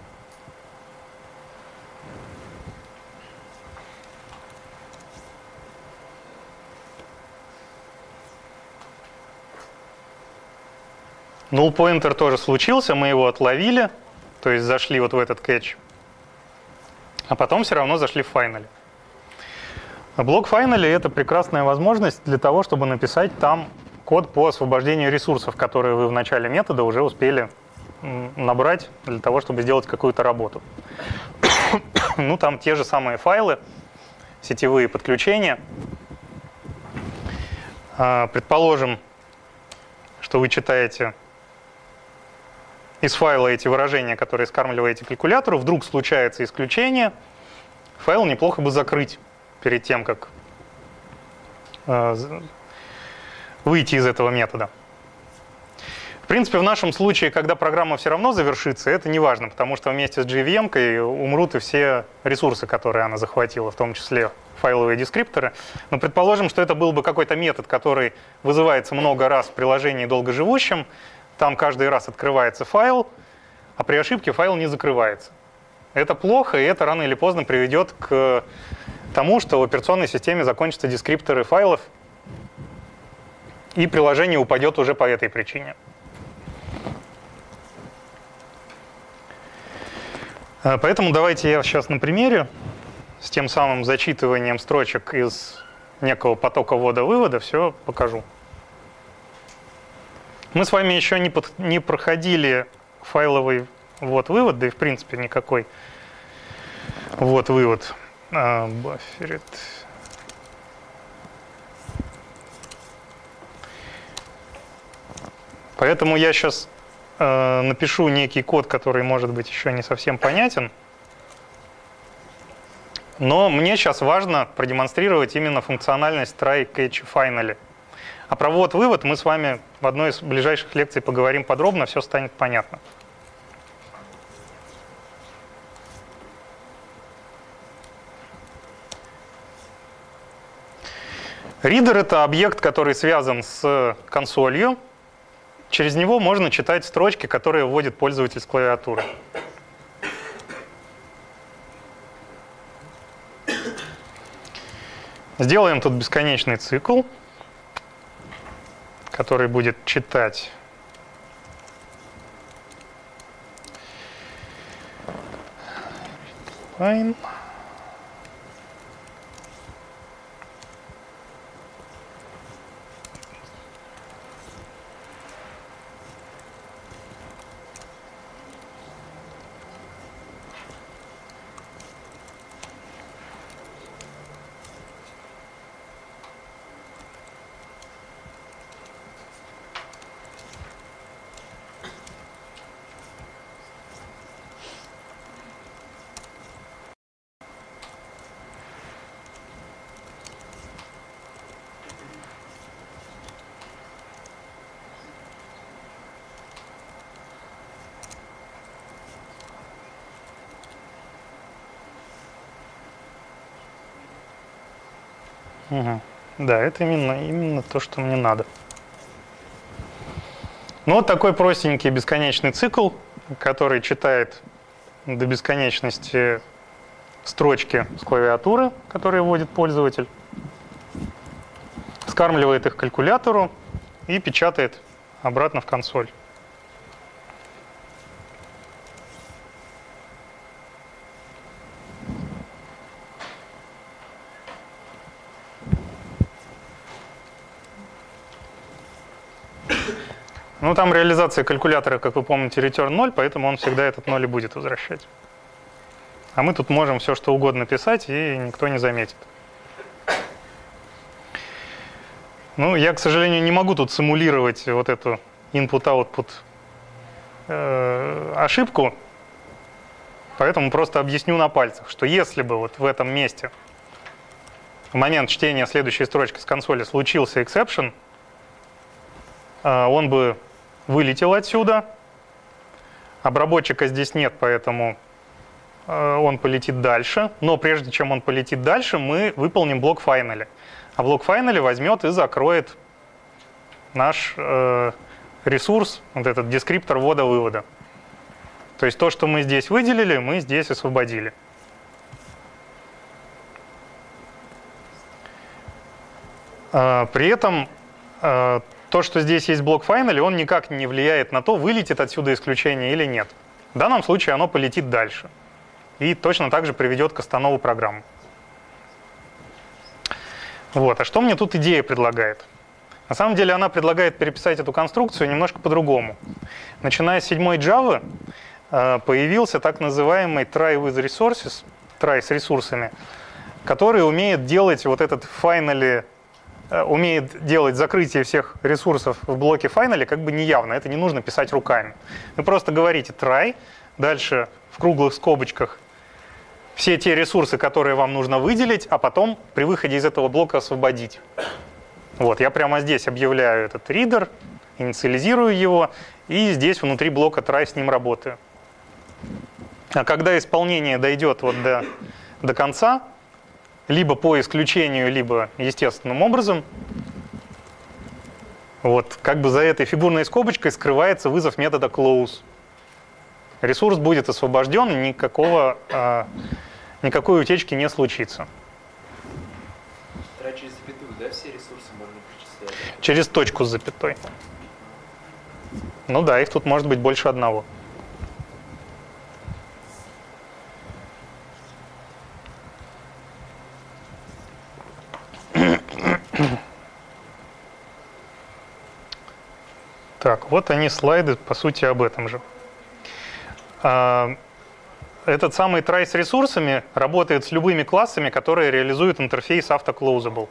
Null pointer тоже случился, мы его отловили, то есть зашли вот в этот catch, а потом все равно зашли в finally. Блок finally — это прекрасная возможность для того, чтобы написать там код по освобождению ресурсов, которые вы в начале метода уже успели набрать для того, чтобы сделать какую-то работу. Там те же самые файлы, сетевые подключения. Предположим, что вы читаете из файла эти выражения, которые скармливаете калькулятору, вдруг случается исключение, файл неплохо бы закрыть перед тем, как выйти из этого метода. В принципе, в нашем случае, когда программа все равно завершится, это не важно, потому что вместе с JVM-кой умрут и все ресурсы, которые она захватила, в том числе файловые дескрипторы. Но предположим, что это был бы какой-то метод, который вызывается много раз в приложении долгоживущем, там каждый раз открывается файл, а при ошибке файл не закрывается. Это плохо, и это рано или поздно приведет к тому, что в операционной системе закончатся дескрипторы файлов, и приложение упадет уже по этой причине. Поэтому давайте я сейчас на примере с тем самым зачитыванием строчек из некого потока ввода-вывода все покажу. Мы с вами еще не проходили файловый ввод-вывод, да и в принципе никакой ввод-вывод. Buffered. Поэтому я сейчас напишу некий код, который может быть еще не совсем понятен. Но мне сейчас важно продемонстрировать именно функциональность try, catch, finally. А про ввод-вывод мы с вами в одной из ближайших лекций поговорим подробно, все станет понятно. Reader — это объект, который связан с консолью. Через него можно читать строчки, которые вводит пользователь с клавиатуры. Сделаем тут бесконечный цикл, который будет читать line. Угу. Да, это именно то, что мне надо. Ну, вот такой простенький бесконечный цикл, который читает до бесконечности строчки с клавиатуры, которые вводит пользователь, скармливает их калькулятору и печатает обратно в консоль. Ну, там реализация калькулятора, как вы помните, return 0, поэтому он всегда этот 0 и будет возвращать. А мы тут можем все, что угодно писать, и никто не заметит. Ну, я, к сожалению, не могу тут симулировать вот эту input-output ошибку, поэтому просто объясню на пальцах, что если бы вот в этом месте в момент чтения следующей строчки с консоли случился exception, он бы вылетел отсюда. Обработчика здесь нет, поэтому он полетит дальше. Но прежде чем он полетит дальше, мы выполним блок finally. А блок finally возьмет и закроет наш ресурс, вот этот дескриптор ввода-вывода. То есть то, что мы здесь выделили, мы здесь освободили. При этом то, что здесь есть блок finally, он никак не влияет на то, вылетит отсюда исключение или нет. В данном случае оно полетит дальше. И точно так же приведет к останову программы. Вот. А что мне тут идея предлагает? На самом деле она предлагает переписать эту конструкцию немножко по-другому. Начиная с 7 Java появился так называемый try with resources, try с ресурсами, который умеет делать вот этот finally, умеет делать закрытие всех ресурсов в блоке finally как бы неявно. Это не нужно писать руками. Вы просто говорите try, дальше в круглых скобочках все те ресурсы, которые вам нужно выделить, а потом при выходе из этого блока освободить. Вот, я прямо здесь объявляю этот reader, инициализирую его, и здесь внутри блока try с ним работаю. А когда исполнение дойдет вот до конца, либо по исключению, либо естественным образом, вот, как бы за этой фигурной скобочкой скрывается вызов метода close. Ресурс будет освобожден, никакой утечки не случится. Через запятую, да, все ресурсы можно причислять? Через точку с запятой. Ну да, их тут может быть больше одного. Так, вот они слайды, по сути, об этом же. Этот самый try с ресурсами работает с любыми классами, которые реализуют интерфейс AutoClosable.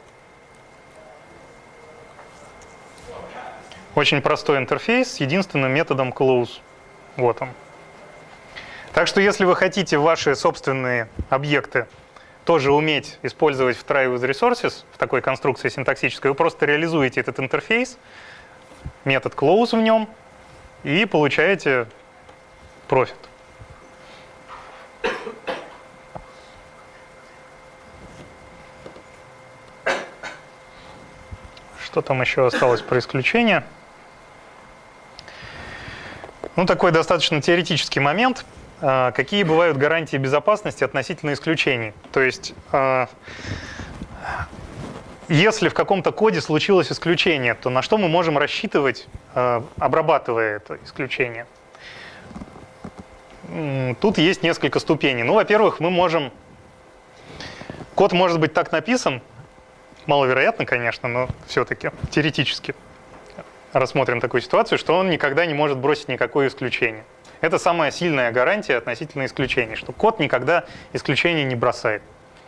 Очень простой интерфейс с единственным методом close. Вот он. Так что если вы хотите ваши собственные объекты тоже уметь использовать в try with resources, в такой конструкции синтаксической, вы просто реализуете этот интерфейс, метод close в нем, и получаете профит. Что там еще осталось про исключения? Ну, такой достаточно теоретический момент. Какие бывают гарантии безопасности относительно исключений? То есть, если в каком-то коде случилось исключение, то на что мы можем рассчитывать, обрабатывая это исключение? Тут есть несколько ступеней. Ну, во-первых, код может быть так написан, маловероятно, конечно, но все-таки теоретически рассмотрим такую ситуацию, что он никогда не может бросить никакое исключение. Это самая сильная гарантия относительно исключений, что код никогда исключений не бросает.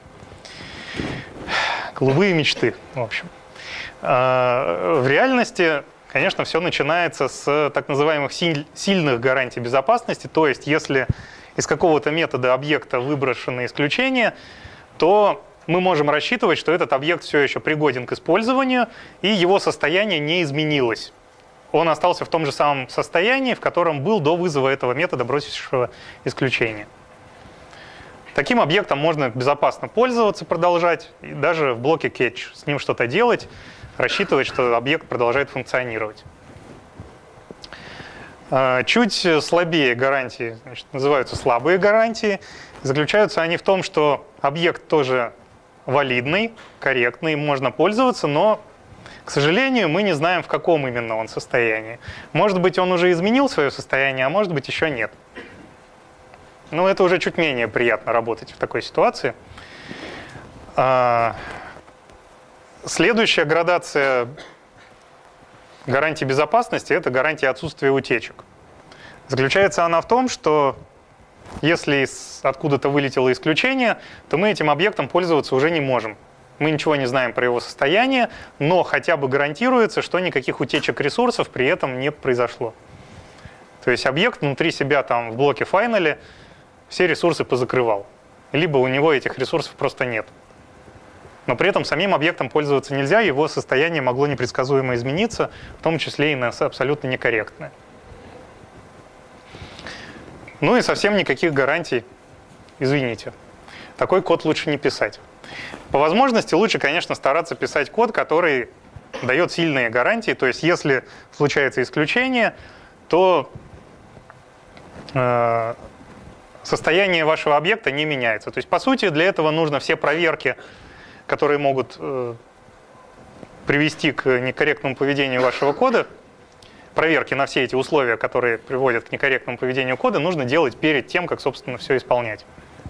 Голубые мечты, в общем. В реальности, конечно, все начинается с так называемых сильных гарантий безопасности, то есть если из какого-то метода объекта выброшено исключение, то мы можем рассчитывать, что этот объект все еще пригоден к использованию, и его состояние не изменилось. Он остался в том же самом состоянии, в котором был до вызова этого метода, бросившего исключение. Таким объектом можно безопасно пользоваться, продолжать, и даже в блоке catch с ним что-то делать, рассчитывать, что объект продолжает функционировать. Чуть слабее гарантии, значит, называются слабые гарантии. Заключаются они в том, что объект тоже валидный, корректный, им можно пользоваться, но, к сожалению, мы не знаем, в каком именно он состоянии. Может быть, он уже изменил свое состояние, а может быть, еще нет. Но это уже чуть менее приятно работать в такой ситуации. Следующая градация гарантии безопасности – это гарантия отсутствия утечек. Заключается она в том, что если откуда-то вылетело исключение, то мы этим объектом пользоваться уже не можем. Мы ничего не знаем про его состояние, но хотя бы гарантируется, что никаких утечек ресурсов при этом не произошло. То есть объект внутри себя там в блоке файнале все ресурсы позакрывал. Либо у него этих ресурсов просто нет. Но при этом самим объектом пользоваться нельзя, его состояние могло непредсказуемо измениться, в том числе и на абсолютно некорректное. Ну и совсем никаких гарантий, извините. Такой код лучше не писать. По возможности лучше, конечно, стараться писать код, который дает сильные гарантии. То есть если случается исключение, то состояние вашего объекта не меняется. То есть, по сути, для этого нужно все проверки, которые могут привести к некорректному поведению вашего кода, проверки на все эти условия, которые приводят к некорректному поведению кода, нужно делать перед тем, как, собственно, все исполнять.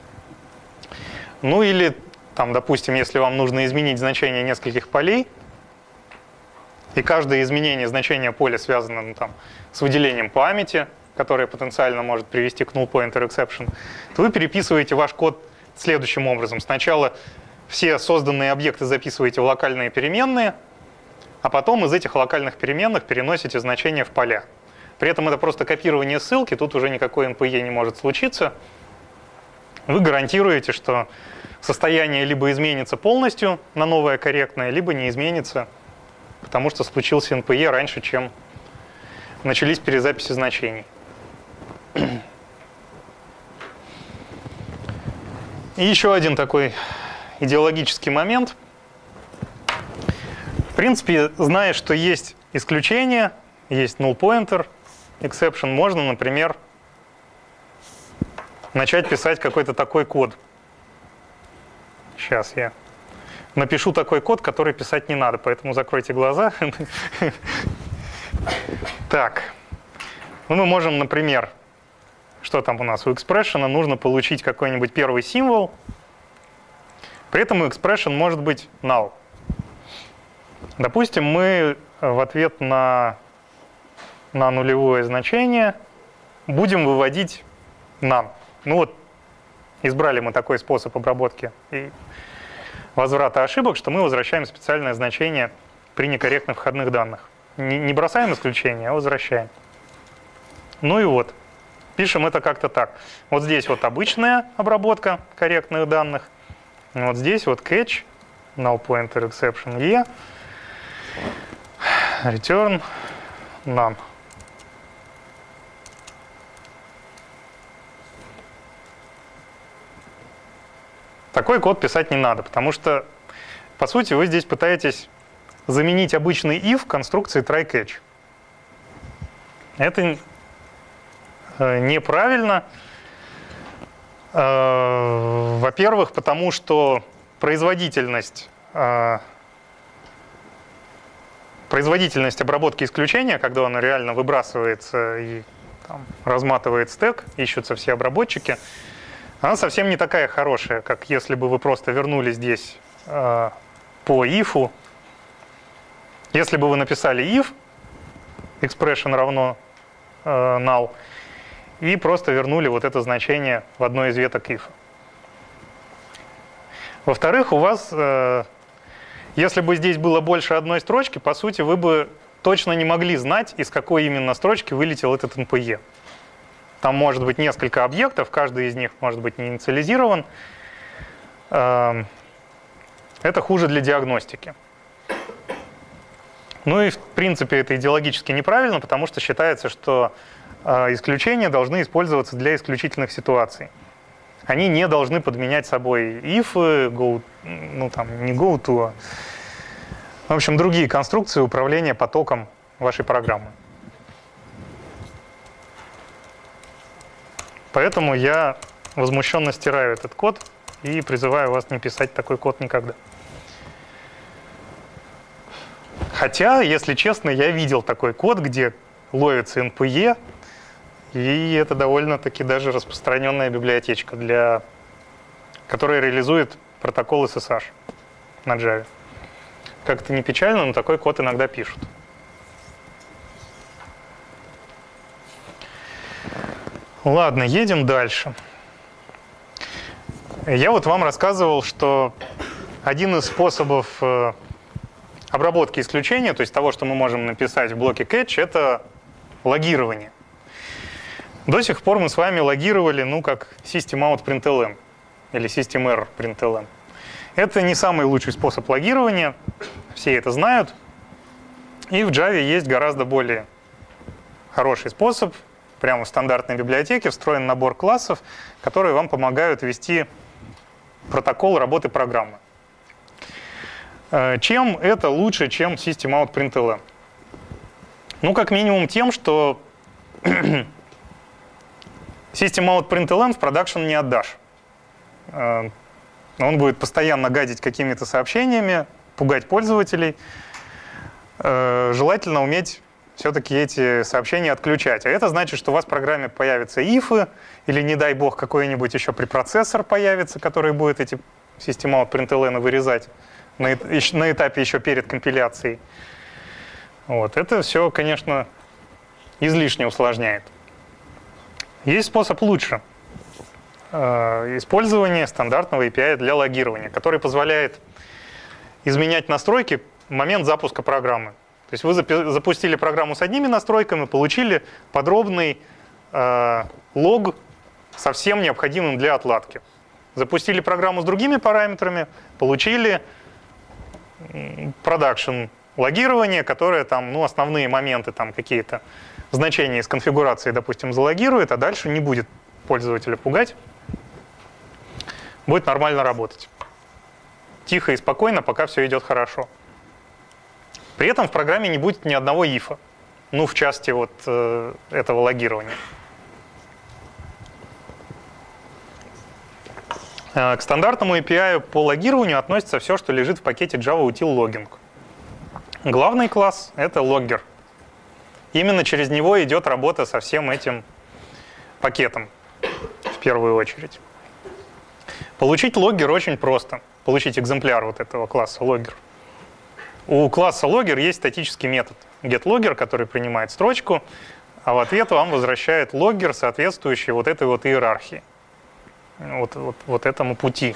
Ну или, там, допустим, если вам нужно изменить значение нескольких полей, и каждое изменение значения поля связано, ну, там, с выделением памяти, которое потенциально может привести к null pointer exception, то вы переписываете ваш код следующим образом. Сначала все созданные объекты записываете в локальные переменные, а потом из этих локальных переменных переносите значения в поля. При этом это просто копирование ссылки, тут уже никакой NPE не может случиться. Вы гарантируете, что состояние либо изменится полностью на новое корректное, либо не изменится, потому что случился NPE раньше, чем начались перезаписи значений. И еще один такой идеологический момент. В принципе, зная, что есть исключения, есть null pointer exception, можно, например, начать писать какой-то такой код. Сейчас я напишу такой код, который писать не надо, поэтому закройте глаза. Так. Ну, мы можем, например, что там у нас у expression, нужно получить какой-нибудь первый символ. При этом у expression может быть null. Допустим, мы в ответ на нулевое значение будем выводить none. Ну вот, избрали мы такой способ обработки и возврата ошибок, что мы возвращаем специальное значение при некорректных входных данных. Не бросаем исключение, а возвращаем. Ну и вот, пишем это как-то так. Вот здесь вот обычная обработка корректных данных. Вот здесь вот catch, null pointer exception e, return none. Такой код писать не надо, потому что, по сути, вы здесь пытаетесь заменить обычный if конструкцией try-catch. Это неправильно. Во-первых, потому что производительность обработки исключения, когда оно реально выбрасывается и там разматывает стек, ищутся все обработчики, она совсем не такая хорошая, как если бы вы просто вернули здесь по if. Если бы вы написали if, expression равно null, и просто вернули вот это значение в одной из веток if. Во-вторых, у вас, если бы здесь было больше одной строчки, по сути, вы бы точно не могли знать, из какой именно строчки вылетел этот NPE. Там может быть несколько объектов, каждый из них может быть не инициализирован. Это хуже для диагностики. Ну и в принципе это идеологически неправильно, потому что считается, что исключения должны использоваться для исключительных ситуаций. они не должны подменять собой if, go, ну там не go to, а, в общем, другие конструкции управления потоком вашей программы. Поэтому я возмущенно стираю этот код и призываю вас не писать такой код никогда. Хотя, если честно, я видел такой код, где ловится NPE, и это довольно-таки даже распространенная библиотечка, которая реализует протокол SSH на Java. Как это не печально, но такой код иногда пишут. Ладно, едем дальше. Я вот вам рассказывал, что один из способов обработки исключения, то есть того, что мы можем написать в блоке catch, это логирование. До сих пор мы с вами логировали, ну, как system-out.println или system-error.println. Это не самый лучший способ логирования, все это знают. И в Java есть гораздо более хороший способ. Прямо в стандартной библиотеке встроен набор классов, которые вам помогают вести протокол работы программы. Чем это лучше, чем system-out.println? Ну, как минимум тем, что system-out.println в продакшн не отдашь. Он будет постоянно гадить какими-то сообщениями, пугать пользователей. Желательно уметь все-таки эти сообщения отключать. А это значит, что у вас в программе появятся ифы, или, не дай бог, какой-нибудь еще препроцессор появится, который будет эти system-out.println вырезать на этапе еще перед компиляцией. Вот. Это все, конечно, излишне усложняет. Есть способ лучше. Использование стандартного API для логирования, который позволяет изменять настройки в момент запуска программы. То есть вы запустили программу с одними настройками, получили подробный лог со всем необходимым для отладки. Запустили программу с другими параметрами, получили продакшн логирование, которое там, ну, основные моменты, там какие-то значения из конфигурации, допустим, залогирует, а дальше не будет пользователя пугать, будет нормально работать. Тихо и спокойно, пока все идет хорошо. При этом в программе не будет ни одного ифа, ну, в части вот этого логирования. К стандартному API по логированию относится все, что лежит в пакете Java Util Logging. Главный класс — это логгер. Именно через него идет работа со всем этим пакетом, в первую очередь. Получить логгер очень просто. Получить экземпляр вот этого класса логгер. У класса logger есть статический метод getLogger, который принимает строчку, а в ответ вам возвращает логгер, соответствующий вот этой вот иерархии, вот этому пути.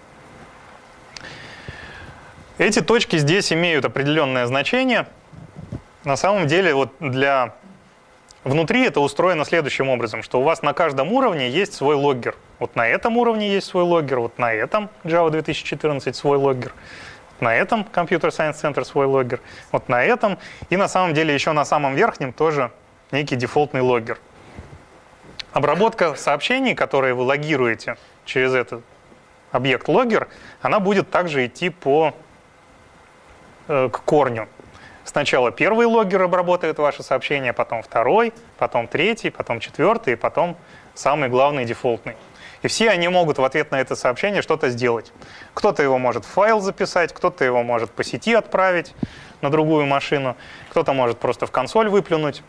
Эти точки здесь имеют определенное значение. На самом деле вот внутри это устроено следующим образом, что у вас на каждом уровне есть свой логгер. Вот на этом уровне есть свой логгер, вот на этом Java 2014 свой логгер. На этом Computer Science Center свой логгер, вот на этом, и на самом деле еще на самом верхнем тоже некий дефолтный логгер. Обработка сообщений, которые вы логируете через этот объект логгер, она будет также идти к корню. Сначала первый логгер обработает ваше сообщение, потом второй, потом третий, потом четвертый, и потом самый главный дефолтный. И все они могут в ответ на это сообщение что-то сделать. Кто-то его может в файл записать, кто-то его может по сети отправить на другую машину, кто-то может просто в консоль выплюнуть.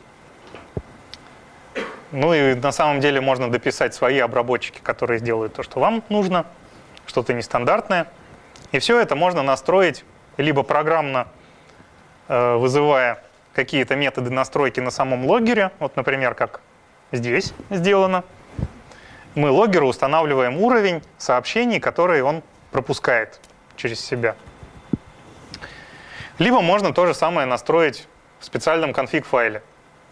Ну и на самом деле можно дописать свои обработчики, которые сделают то, что вам нужно, что-то нестандартное. И все это можно настроить либо программно, вызывая какие-то методы настройки на самом логгере, вот, например, как здесь сделано. Мы логгеру устанавливаем уровень сообщений, которые он пропускает через себя. Либо можно то же самое настроить в специальном конфиг-файле.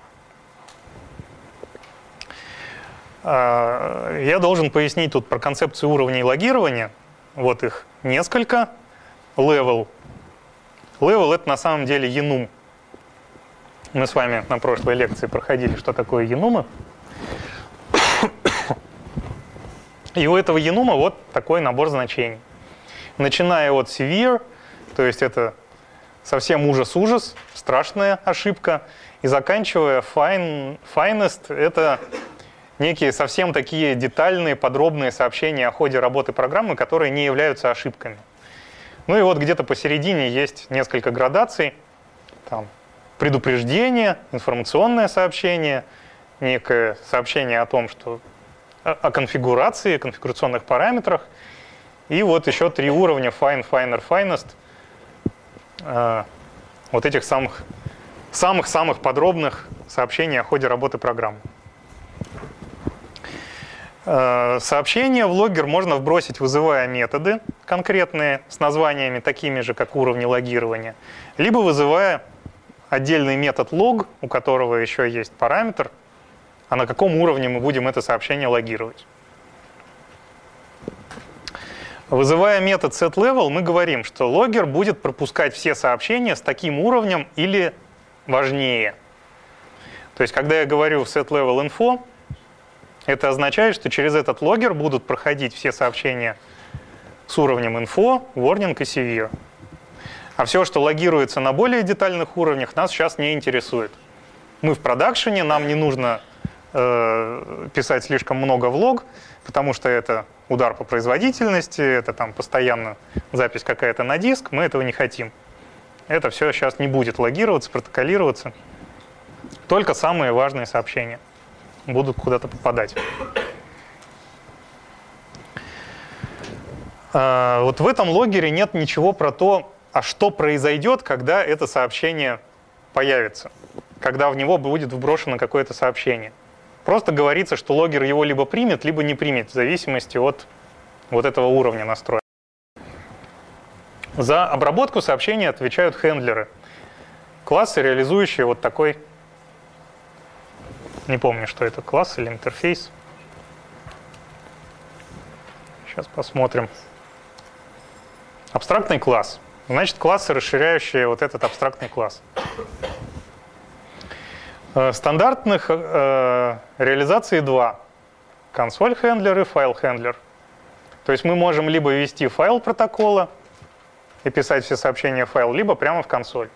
Я должен пояснить тут про концепцию уровней логирования. Вот их несколько. Level. Level — это на самом деле enum. Мы с вами на прошлой лекции проходили, что такое enum. И у этого enum вот такой набор значений. Начиная от severe, то есть это совсем ужас-ужас, страшная ошибка, и заканчивая finest, это некие совсем такие детальные, подробные сообщения о ходе работы программы, которые не являются ошибками. Ну и вот где-то посередине есть несколько градаций. Там предупреждение, информационное сообщение, некое сообщение о том, что о конфигурации, конфигурационных параметрах. И вот еще 3 уровня fine, finer, finest. Вот этих самых подробных сообщений о ходе работы программы. Сообщения в логгер можно вбросить, вызывая методы конкретные с названиями такими же, как уровни логирования, либо вызывая отдельный метод log, у которого еще есть параметр, а на каком уровне мы будем это сообщение логировать. Вызывая метод setLevel, мы говорим, что логгер будет пропускать все сообщения с таким уровнем или важнее. То есть, когда я говорю setLevel.info, это означает, что через этот логгер будут проходить все сообщения с уровнем info, warning и severe. А все, что логируется на более детальных уровнях, нас сейчас не интересует. Мы в продакшене, нам не нужно писать слишком много в лог, потому что это удар по производительности, это там постоянно запись какая-то на диск, мы этого не хотим. Это все сейчас не будет логироваться, протоколироваться. Только самые важные сообщения будут куда-то попадать. Вот в этом логгере нет ничего про то, а что произойдет, когда это сообщение появится, когда в него будет вброшено какое-то сообщение. Просто говорится, что логгер его либо примет, либо не примет, в зависимости от вот этого уровня настроя. За обработку сообщений отвечают хендлеры. Классы, реализующие вот такой, не помню, что это, класс или интерфейс. Сейчас посмотрим. Абстрактный класс. Значит, классы, расширяющие вот этот абстрактный класс. Стандартных реализаций 2. Консоль-хендлер и файл-хендлер. То есть мы можем либо ввести файл протокола и писать все сообщения в файл, либо прямо в консоль.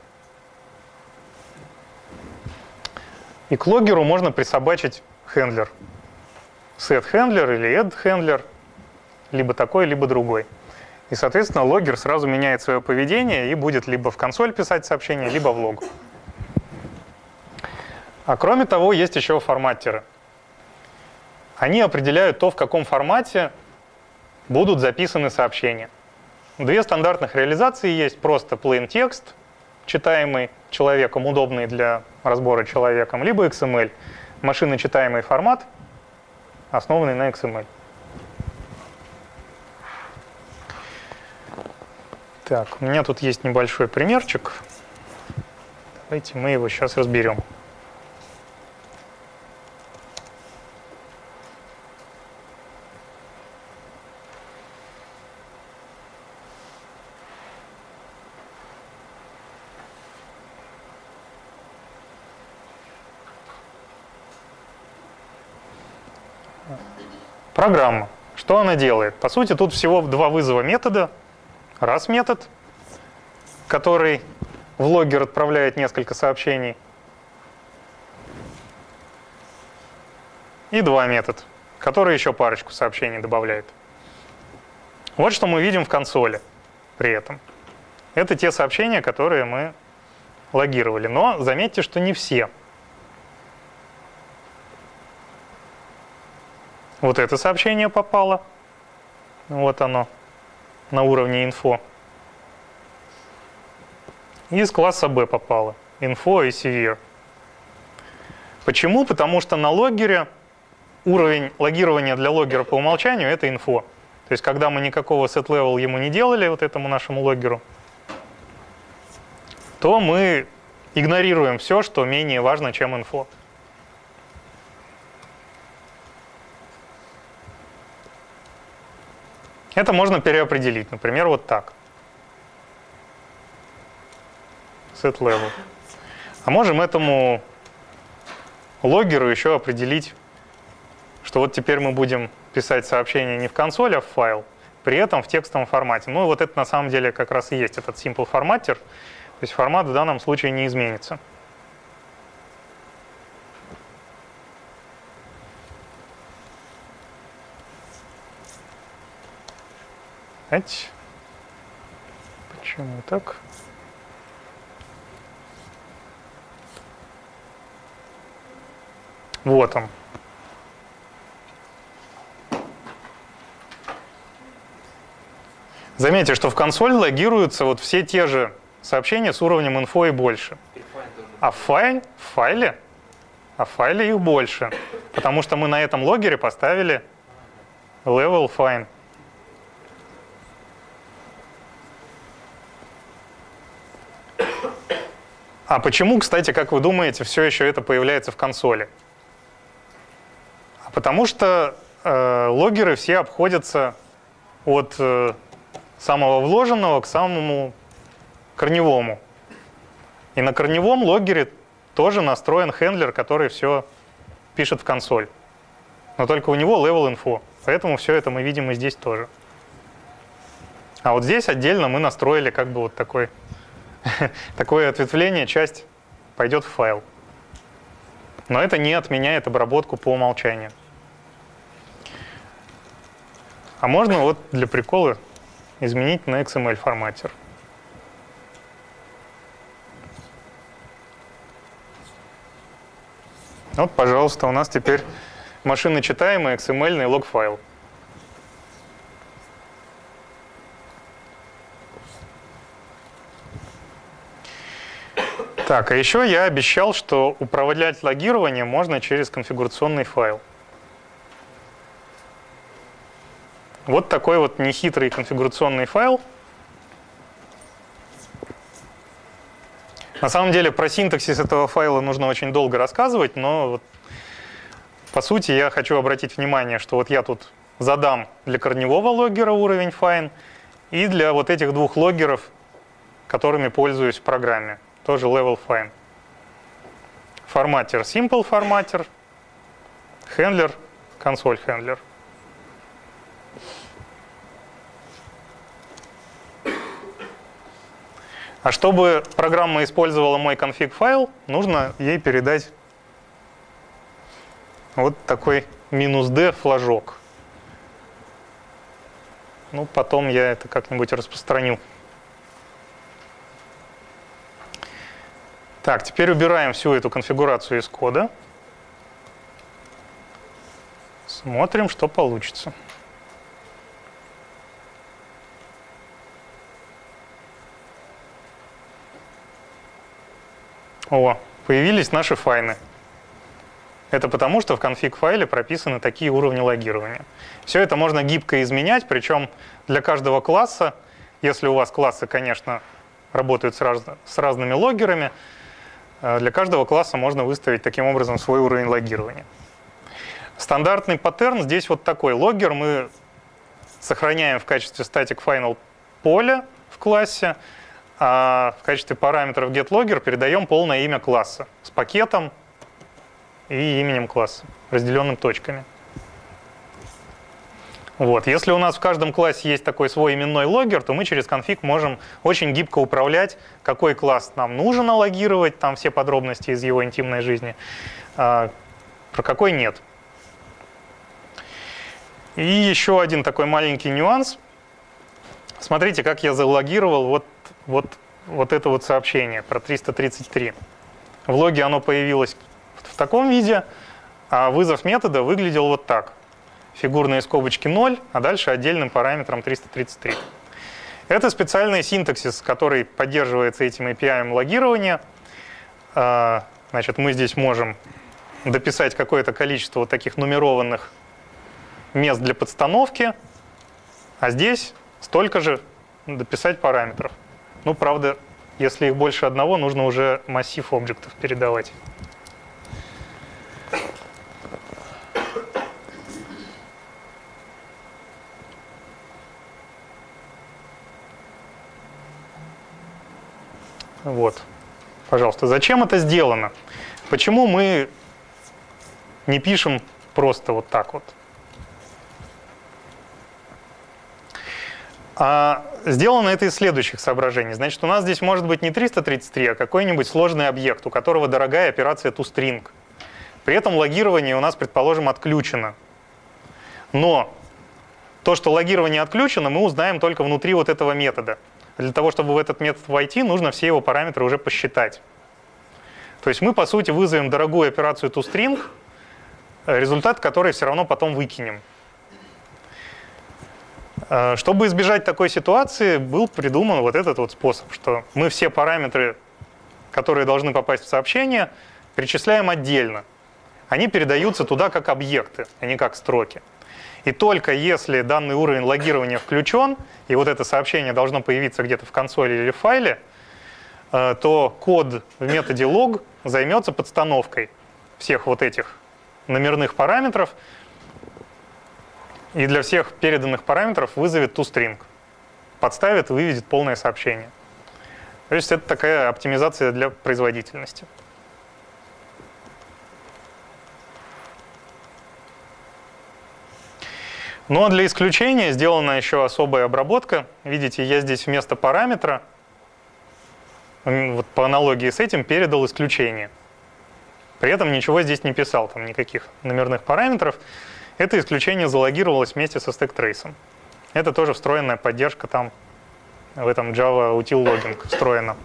И к логгеру можно присобачить хендлер. Set-хендлер или add-хендлер. Либо такой, либо другой. И, соответственно, логгер сразу меняет свое поведение и будет либо в консоль писать сообщение, либо в лог. А кроме того, есть еще форматтеры. Они определяют то, в каком формате будут записаны сообщения. 2 стандартных реализации есть. Просто plain text, читаемый человеком, удобный для разбора человеком, либо XML, машиночитаемый формат, основанный на XML. Так, у меня тут есть небольшой примерчик. Давайте мы его сейчас разберем. Программа. Что она делает? По сути, тут всего 2 вызова метода. Раз метод, который в логгер отправляет несколько сообщений. И 2 метод, который еще парочку сообщений добавляет. Вот что мы видим в консоли при этом. Это те сообщения, которые мы логировали. Но заметьте, что не все. Вот это сообщение попало. Вот оно. На уровне info. И из класса B попало. Info и severe. Почему? Потому что на логгере уровень логирования для логгера по умолчанию — это info. То есть, когда мы никакого setLevel ему не делали, вот этому нашему логгеру, то мы игнорируем все, что менее важно, чем info. Это можно переопределить, например, вот так. setLevel. А можем этому логгеру еще определить, что вот теперь мы будем писать сообщение не в консоль, а в файл, при этом в текстовом формате. Ну, вот это на самом деле как раз и есть этот simple форматтер. То есть формат в данном случае не изменится. Почему так? Вот он. Заметьте, что в консоль логируются вот все те же сообщения с уровнем info и больше. А в файле их больше, потому что мы на этом логере поставили level fine. А почему, кстати, как вы думаете, все еще это появляется в консоли? Потому что логеры все обходятся от самого вложенного к самому корневому. И на корневом логере тоже настроен хендлер, который все пишет в консоль. Но только у него level info. Поэтому все это мы видим и здесь тоже. А вот здесь отдельно мы настроили как бы вот такое ответвление, часть пойдет в файл. Но это не отменяет обработку по умолчанию. А можно вот для прикола изменить на XML форматер. Вот, пожалуйста, у нас теперь машиночитаемый XML-ный лог-файл. Так, а еще я обещал, что управлять логированием можно через конфигурационный файл. Вот такой вот нехитрый конфигурационный файл. На самом деле про синтаксис этого файла нужно очень долго рассказывать, но вот, по сути я хочу обратить внимание, что вот я тут задам для корневого логгера уровень fine и для вот этих двух логгеров, которыми пользуюсь в программе, тоже level fine. Форматер simple форматер, хендлер, консоль хендлер. А чтобы программа использовала мой конфиг-файл, нужно ей передать вот такой -d флажок. Ну, потом я это как-нибудь распространю. Так, теперь убираем всю эту конфигурацию из кода. Смотрим, что получится. О, появились наши файны. Это потому, что в конфиг-файле прописаны такие уровни логирования. Все это можно гибко изменять, причем для каждого класса, если у вас классы, конечно, работают с разными логгерами, для каждого класса можно выставить таким образом свой уровень логирования. Стандартный паттерн здесь вот такой. Логгер мы сохраняем в качестве static final поля в классе, а в качестве параметров getLogger передаем полное имя класса с пакетом и именем класса, разделенным точками. Вот. Если у нас в каждом классе есть такой свой именной логгер, то мы через конфиг можем очень гибко управлять, какой класс нам нужно логировать, там все подробности из его интимной жизни, а про какой нет. И еще один такой маленький нюанс. Смотрите, как я залогировал вот это вот сообщение про 333. В логе оно появилось в таком виде, а вызов метода выглядел вот так. Фигурные скобочки 0, а дальше отдельным параметром 333. Это специальный синтаксис, который поддерживается этим API логирования. Значит, мы здесь можем дописать какое-то количество вот таких нумерованных мест для подстановки, а здесь столько же дописать параметров. Ну, правда, если их больше одного, нужно уже массив объектов передавать. Вот, пожалуйста. Зачем это сделано? Почему мы не пишем просто вот так вот? Сделано это из следующих соображений. Значит, у нас здесь может быть не 333, а какой-нибудь сложный объект, у которого дорогая операция toString. При этом логирование у нас, предположим, отключено. Но то, что логирование отключено, мы узнаем только внутри вот этого метода. Для того, чтобы в этот метод войти, нужно все его параметры уже посчитать. То есть мы, по сути, вызовем дорогую операцию toString, результат которой все равно потом выкинем. Чтобы избежать такой ситуации, был придуман вот этот вот способ, что мы все параметры, которые должны попасть в сообщение, перечисляем отдельно. Они передаются туда как объекты, а не как строки. И только если данный уровень логирования включен, и вот это сообщение должно появиться где-то в консоли или в файле, то код в методе log займется подстановкой всех вот этих номерных параметров, и для всех переданных параметров вызовет toString, подставит и выведет полное сообщение. То есть это такая оптимизация для производительности. Ну а для исключения сделана еще особая обработка. Видите, я здесь вместо параметра, вот по аналогии с этим, передал исключение. При этом ничего здесь не писал, там никаких номерных параметров. Это исключение залогировалось вместе со stacktrace. Это тоже встроенная поддержка там, в этом Java util logging встроена.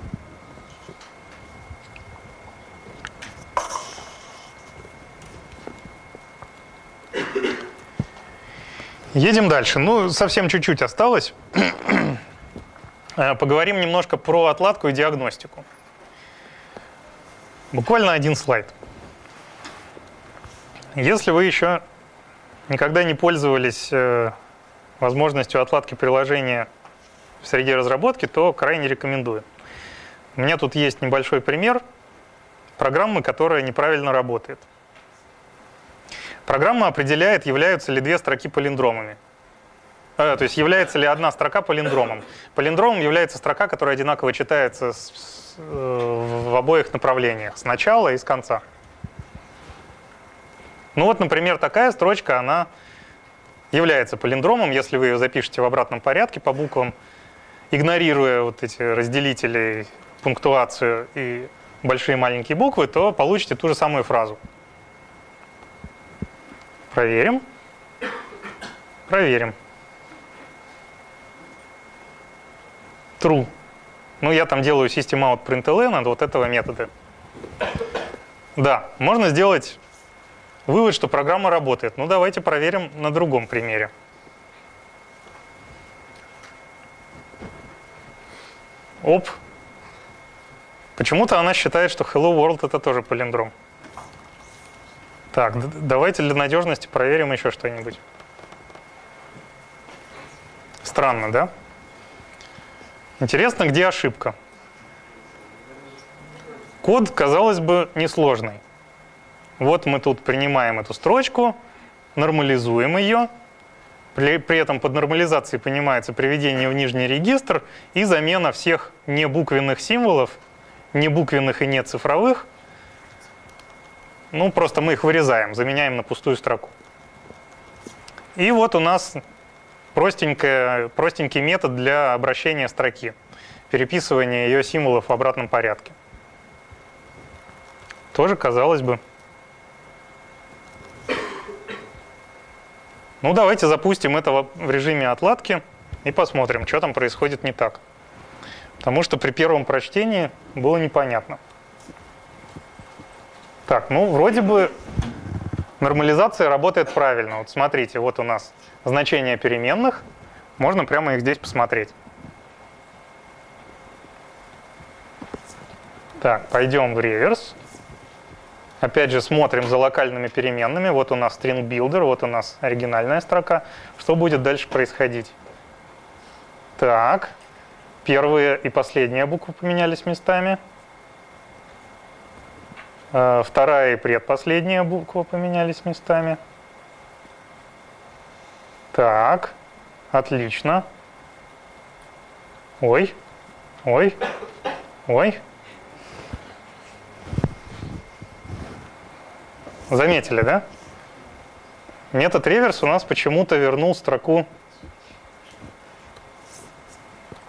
Едем дальше. Ну, совсем чуть-чуть осталось. Поговорим немножко про отладку и диагностику. Буквально один слайд. Если вы еще никогда не пользовались возможностью отладки приложения в среде разработки, то крайне рекомендую. У меня тут есть небольшой пример программы, которая неправильно работает. Программа определяет, являются ли две строки палиндромами. То есть является ли одна строка палиндромом. Палиндромом является строка, которая одинаково читается в обоих направлениях, с начала и с конца. Ну вот, например, такая строчка, она является палиндромом, если вы ее запишете в обратном порядке по буквам, игнорируя вот эти разделители, пунктуацию и большие и маленькие буквы, то получите ту же самую фразу. Проверим. Проверим. True. Ну, я там делаю systemout.println от вот этого метода. Да, можно сделать вывод, что программа работает. Ну, давайте проверим на другом примере. Оп. Почему-то она считает, что Hello World это тоже палиндром. Так, давайте для надежности проверим еще что-нибудь. Странно, да? Интересно, где ошибка? Код, казалось бы, несложный. Вот мы тут принимаем эту строчку, нормализуем ее. При этом под нормализацией понимается приведение в нижний регистр и замена всех небуквенных символов, небуквенных и нецифровых. Ну, просто мы их вырезаем, заменяем на пустую строку. И вот у нас простенький метод для обращения строки, переписывания ее символов в обратном порядке. Тоже, казалось бы. Ну, давайте запустим это в режиме отладки и посмотрим, что там происходит не так. Потому что при первом прочтении было непонятно. Так, ну, вроде бы нормализация работает правильно. Вот смотрите, вот у нас значения переменных. Можно прямо их здесь посмотреть. Так, пойдем в реверс. Опять же, смотрим за локальными переменными. Вот у нас string builder, вот у нас оригинальная строка. Что будет дальше происходить? Так, первая и последняя буква поменялись местами. Вторая и предпоследняя буква поменялись местами. Так, отлично. Ой, ой, ой. Заметили, да? Метод реверс у нас почему-то вернул строку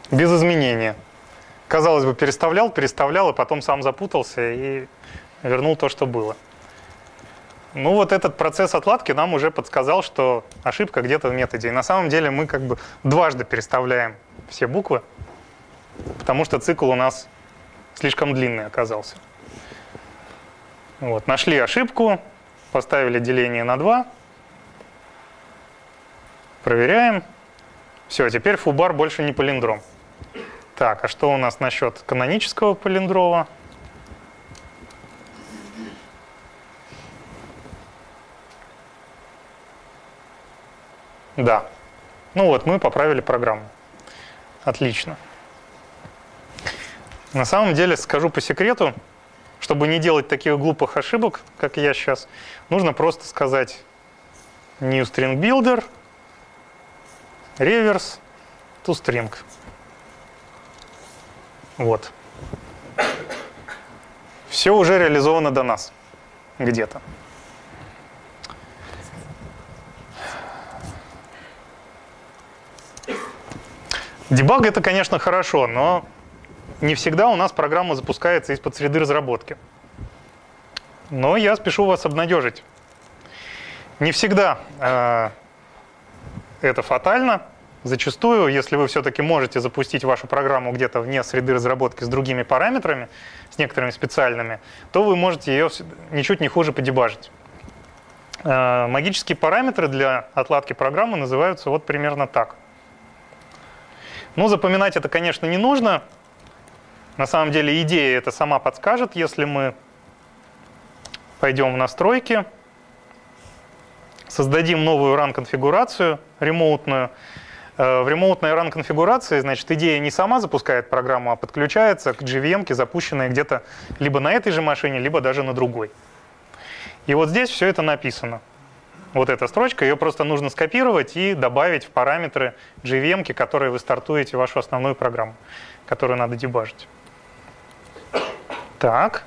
без изменения. Казалось бы, переставлял, и потом сам запутался и вернул то, что было. Ну вот этот процесс отладки нам уже подсказал, что ошибка где-то в методе. И на самом деле мы как бы дважды переставляем все буквы, потому что цикл у нас слишком длинный оказался. Вот, нашли ошибку, поставили деление на 2, проверяем. Все, теперь фу-бар больше не палиндром. Так, а что у нас насчет канонического палиндрова? Да. Ну вот, мы поправили программу. Отлично. На самом деле, скажу по секрету, чтобы не делать таких глупых ошибок, как я сейчас, нужно просто сказать new string builder, reverse to string. Вот. Все уже реализовано до нас где-то. Дебаг — это, конечно, хорошо, но не всегда у нас программа запускается из-под среды разработки. Но я спешу вас обнадежить. Не всегда это фатально. Зачастую, если вы все-таки можете запустить вашу программу где-то вне среды разработки с другими параметрами, с некоторыми специальными, то вы можете ее ничуть не хуже подебажить. Магические параметры для отладки программы называются вот примерно так. Ну, запоминать это, конечно, не нужно. На самом деле идея это сама подскажет, если мы пойдем в настройки, создадим новую run-конфигурацию ремоутную. В ремоутной run-конфигурации, значит, идея не сама запускает программу, а подключается к JVM-ке, запущенной где-то либо на этой же машине, либо даже на другой. И вот здесь все это написано. Вот эта строчка, ее просто нужно скопировать и добавить в параметры JVM-ки, которые вы стартуете вашу основную программу, которую надо дебажить. Так.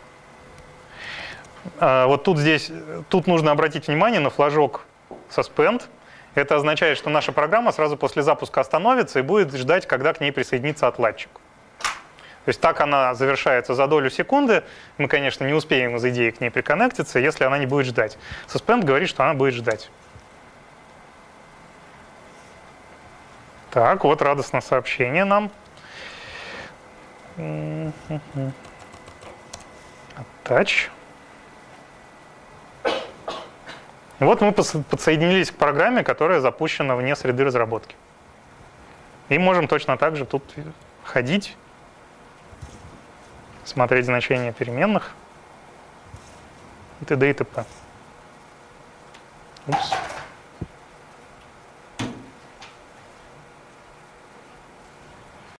Вот тут нужно обратить внимание на флажок suspend. Это означает, что наша программа сразу после запуска остановится и будет ждать, когда к ней присоединится отладчик. То есть так она завершается за долю секунды. Мы, конечно, не успеем из идеи к ней приконнектиться, если она не будет ждать. Suspend говорит, что она будет ждать. Так, вот радостное сообщение нам. Attach. И вот мы подсоединились к программе, которая запущена вне среды разработки. И можем точно так же тут ходить, смотреть значения переменных и т.д. и т.п. Упс.